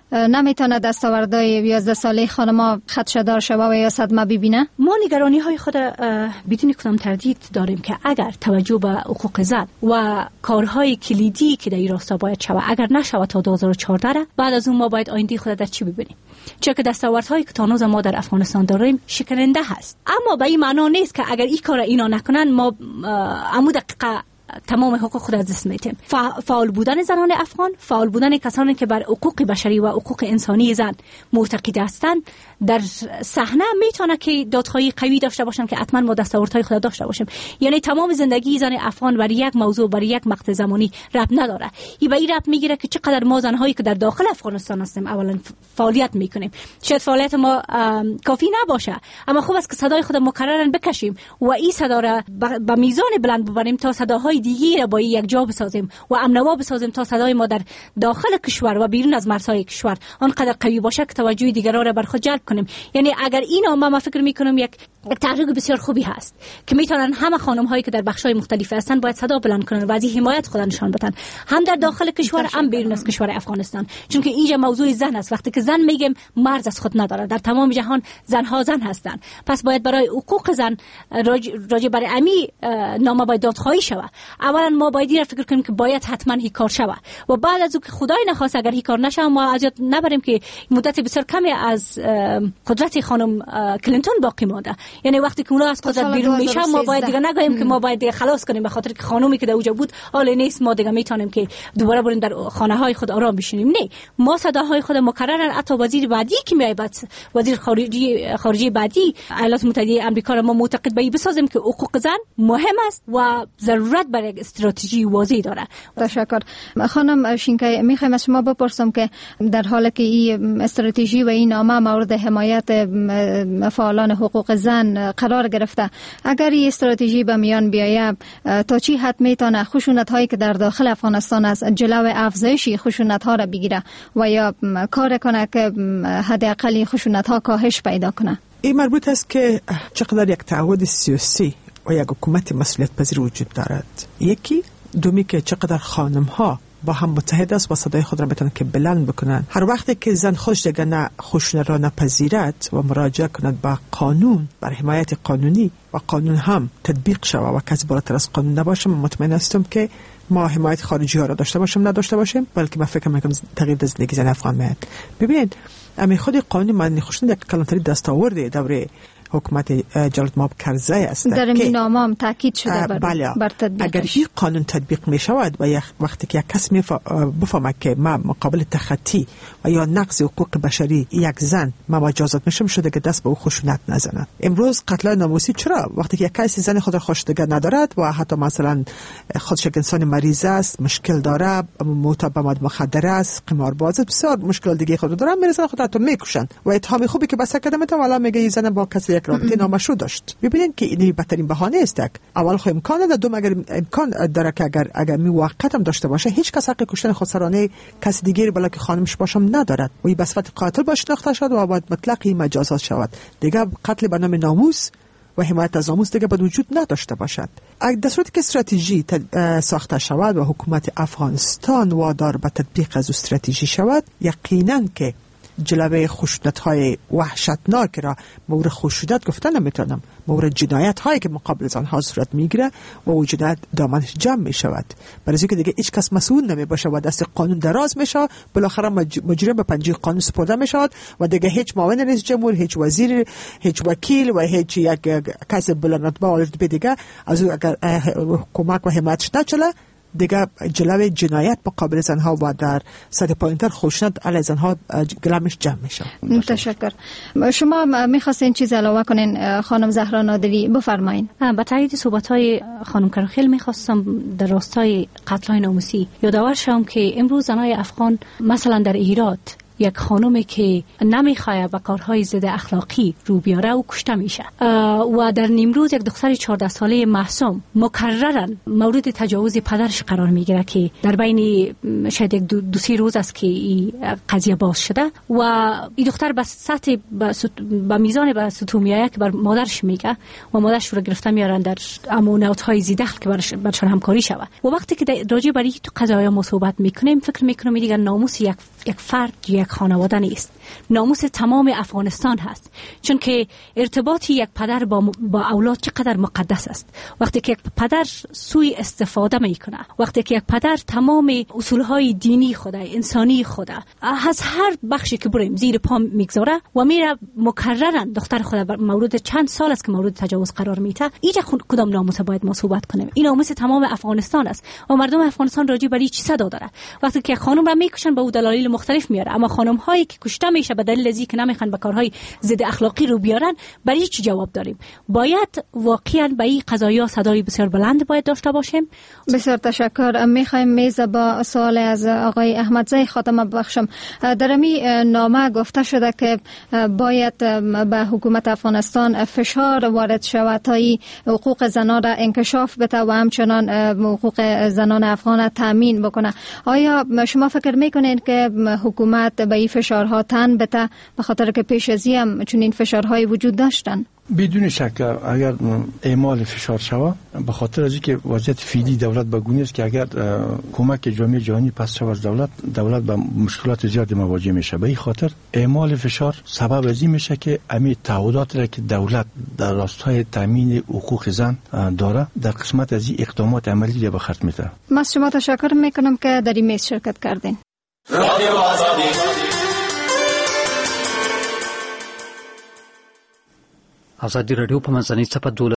نمیتونه دستاوردهای یازده ساله خانما خدشه‌دار شوه و یا صدمه ببینه؟ ما نگرانی های خود بدون کدام تردید داریم که اگر توجه به حقوق زن و کارهای کلیدی که در این راستا باید شود اگر نشود تا دو هزار و چهارده، بعد از اون ما باید آینده خود در چی ببینیم؟ چون که دستاوردهایی که تانوز ما در افغانستان داریم شکننده هست، اما به این معنا نیست که اگر این کار اینا نکنن ما عمو دقیقه تمام حقوق خود از دست میدیم. فعال بودن زنان افغان، فعال بودن کسانی که بر حقوق بشری و حقوق انسانی زن معتقد هستند در صحنه میتونه که دادخواهی قوی داشته باشن که حتما ما دستاوردهای خود داشته باشیم. یعنی تمام زندگی زن افغان بر یک موضوع بر یک مقطع زمانی ربط نداره. این به این ربط میگیره که چقدر ما زنهایی که در داخل افغانستان هستیم اولا فعالیت میکنیم. شاید فعالیت ما کافی نباشه، اما خوب است که صدای خود مکررن بکشیم و این صدا را به میزان بلند ببریم تا صداهای دیگه را با یک جا بسازیم و امنوا بسازیم تا صدای ما در داخل کشور و بیرون از مرزهای کشور آنقدر قوی باشه که توجه دیگران را بر خود جلب کنیم. یعنی اگر اینا ما, ما فکر میکنم یک تحریک بسیار خوبی هست که میتونن همه خانم هایی که در بخش‌های مختلف هستن باید صدا بلند کنن و از این حمایت خود نشان بدن، هم در داخل کشور هم بیرون از کشور افغانستان، چون که اینجا موضوع زن است. وقتی که زن میگیم مرز از خود نداره، در تمام جهان زنها زن هستند، پس باید برای حقوق زن راجع بر امی نامه باید دادخواهی شود. اولا ما باید این فکر کنیم که باید حتما هی کار شود و بعد از اون که خدای نخواست اگر هی کار نشه ما از یاد نبریم که مدت بسیار کمی از قدرت خانم کلینتون باقی مانده. یعنی وقتی که اونا از قدرت بیرون میشه ما باید دیگه نگوییم که ما باید دیگه خلاص کنیم به خاطر که خانومی که در اونجا بود حال نیست ما دیگه میتونیم که دوباره بریم در خانه های خود آرام بشینیم. نه، ما صداهای خود مکررن. حتی وزیر بعدی که میای بعد وزیر خارجی خارجی بعدی ایالات متحده آمریکا را ما معتقد به این بسازیم که حقوق زن مهم است و ضرورت برای یک استراتژی واضح داره. تشکر. خانم شینکای، میخوایم از شما بپرسم که در حالی که این استراتژی و این نامه مورد حمایت فعالان حقوق زن قرار گرفته، اگر این استراتژی به میان بیاید تا چی حد میتونه خشونت هایی که در داخل افغانستان است جلو افزایش خشونت ها را بگیره و یا کار کنه که حداقل خشونت ها کاهش پیدا کنه؟ این مربوط است که چقدر یک تعهد سیاسی و یک حکومت مسئولیت پذیر وجود دارد. یکی دومی که چقدر خانم ها با هم متحد است و صدای خود را بتونن که بلند بکنن. هر وقتی که زن خودش دیگه نه خشونت را نپذیرد و مراجعه کند به قانون بر حمایت قانونی و قانون هم تطبیق شود و کسی بالاتر از قانون نباشه، من مطمئن هستم که ما حمایت خارجی ها را داشته باشیم نداشته باشیم، بلکه من فکر میکنم تغییر در زندگی زن افغان میاد. ببینید امی خود قانون من خشونت یک کلانتری دستاورد دوره حکومت جلال ماب کرزی است در این نامه هم تاکید شده بر, بله. بر تطبیقش. اگر این قانون تطبیق می شود و وقتی که یک کس می بفهمه که ما مقابل تخطی و یا نقض حقوق بشری یک زن ما مجازات میشم شده که دست به او خشونت نزند. امروز قتل ناموسی چرا؟ وقتی که یک کسی زن خود را خوشتگر ندارد و حتی مثلا خودش یک انسان مریض است، مشکل داره، معتاد به مواد مخدر است، قمارباز است، بسیار مشکل دیگه خود داره، میرسن خود را میکشن و اتهام خوبی که بس کردم تا والا میگه زن با کسی رابطه نامشروع داشت. ببینید که این بدترین بهانه است. اول خو امکان نداره، دوم اگر امکان داره که اگر اگر موقت هم داشته باشه هیچ کس حق کشتن خودسرانه کسی دیگری بلکه خانمش باشم ندارد و این بسفت قاتل باشه شناخته شد و باید مطلقی مجازات شود. دیگه قتل به نام ناموس و حمایت از ناموس دیگه باید وجود نداشته باشد. اگر در صورتی که استراتژی ساخته شود و حکومت افغانستان وادار به تطبیق از استراتژی شود، یقینا که جلوه خشونت‌های وحشتناک را مورد خشونت گفتن نمیتونم، مورد جنایت هایی که مقابل آنها صورت میگیره و او جنایت دامنش جمع میشود، برای اینکه دیگه هیچ کس مسئول نمی باشه و دست قانون دراز میشه، بالاخره مجرم به پنجه قانون سپرده میشود و دیگه هیچ معاون رئیس جمهور، هیچ وزیر، هیچ وکیل و هیچ یک کس بلندرتبه و دیگه از او اگر کمک و حمایتش نچله دیگه جلوه جنایت مقابل زنها و در سطح پایین‌تر خشونت علیه زنها گلمش جمع میشه. تشکر. شما می‌خواستین چیز علاوه کنین خانم زهرا نادری؟ بفرمایید. با تایید صحبت‌های خانم کرخیل می‌خواستم در راستای قتل‌های ناموسی یادآور شوم که امروز زنای افغان مثلا در هرات یک خانومی که نمیخواد با کارهای ضد اخلاقی رو بیاره او کشته میشه و در نیمروز یک دختر چهارده ساله معصوم مکررا مورد تجاوز پدرش قرار میگیره که در بین شاید یک دو, دو سی روز است که این قضیه باز شده و این دختر به سطح به میزان به سطوح میایه که بر مادرش میگه و مادرش رو گرفته میارن در امانت‌های زیدخل که برش برشان همکاری شود و وقتی که راجع بر این قضایا ما صحبت میکنیم فکر میکنم دیگه ناموس یک یک فرد یک یک خانواده نیست، ناموس تمام افغانستان هست. چون که ارتباط یک پدر با, با اولاد چقدر مقدس است. وقتی که یک پدر سوی استفاده میکنه، وقتی که یک پدر تمام اصولهای دینی خود، انسانی خود از هر بخشی که بریم زیر پا میگذاره و میره مکررن دختر خود مورد چند سال است که مورد تجاوز قرار میده، اینجا کدام ناموس باید ما صحبت کنیم؟ این ناموس تمام افغانستان است و مردم افغانستان راجع بر این چی صدا داره. وقتی که خانم را میکشن به او دلایل مختلف میاره، اما خانم هایی که کشته میشه به دلیل ازی که نمیخوان به کارهای ضد اخلاقی رو بیارن، برای چی جواب داریم؟ باید واقعا به این قضایا صدای بسیار بلند باید داشته باشیم. بسیار تشکر. میخوایم میز با سوال از آقای احمدزی خاتمه ببخشم. در می نامه گفته شده که باید به حکومت افغانستان فشار وارد شود تا حقوق زنان را انکشاف بده و همچنان حقوق زنان افغان تامین بکنه. آیا شما فکر میکنید که حکومت به این فشارها تن بده، به خاطر که پیش از این هم چون این فشارهای وجود داشتن؟ بدون شک اگر اعمال فشار شود، به خاطر از اینکه وضعیت فعلی دولت به گونه است که اگر کمک جامعه جهانی پس شود از دولت، دولت به مشکلات زیاد مواجه میشه. به این خاطر اعمال فشار سبب از این میشه که امی تعهدات را که دولت در راستای تامین حقوق زن داره در قسمت از این اقدامات عملی را به خرج میده. من از شما تشکر میکنم که در این میز شرکت کردین. رادیو آزادی. آزادی رادیو په منځنۍ صفحه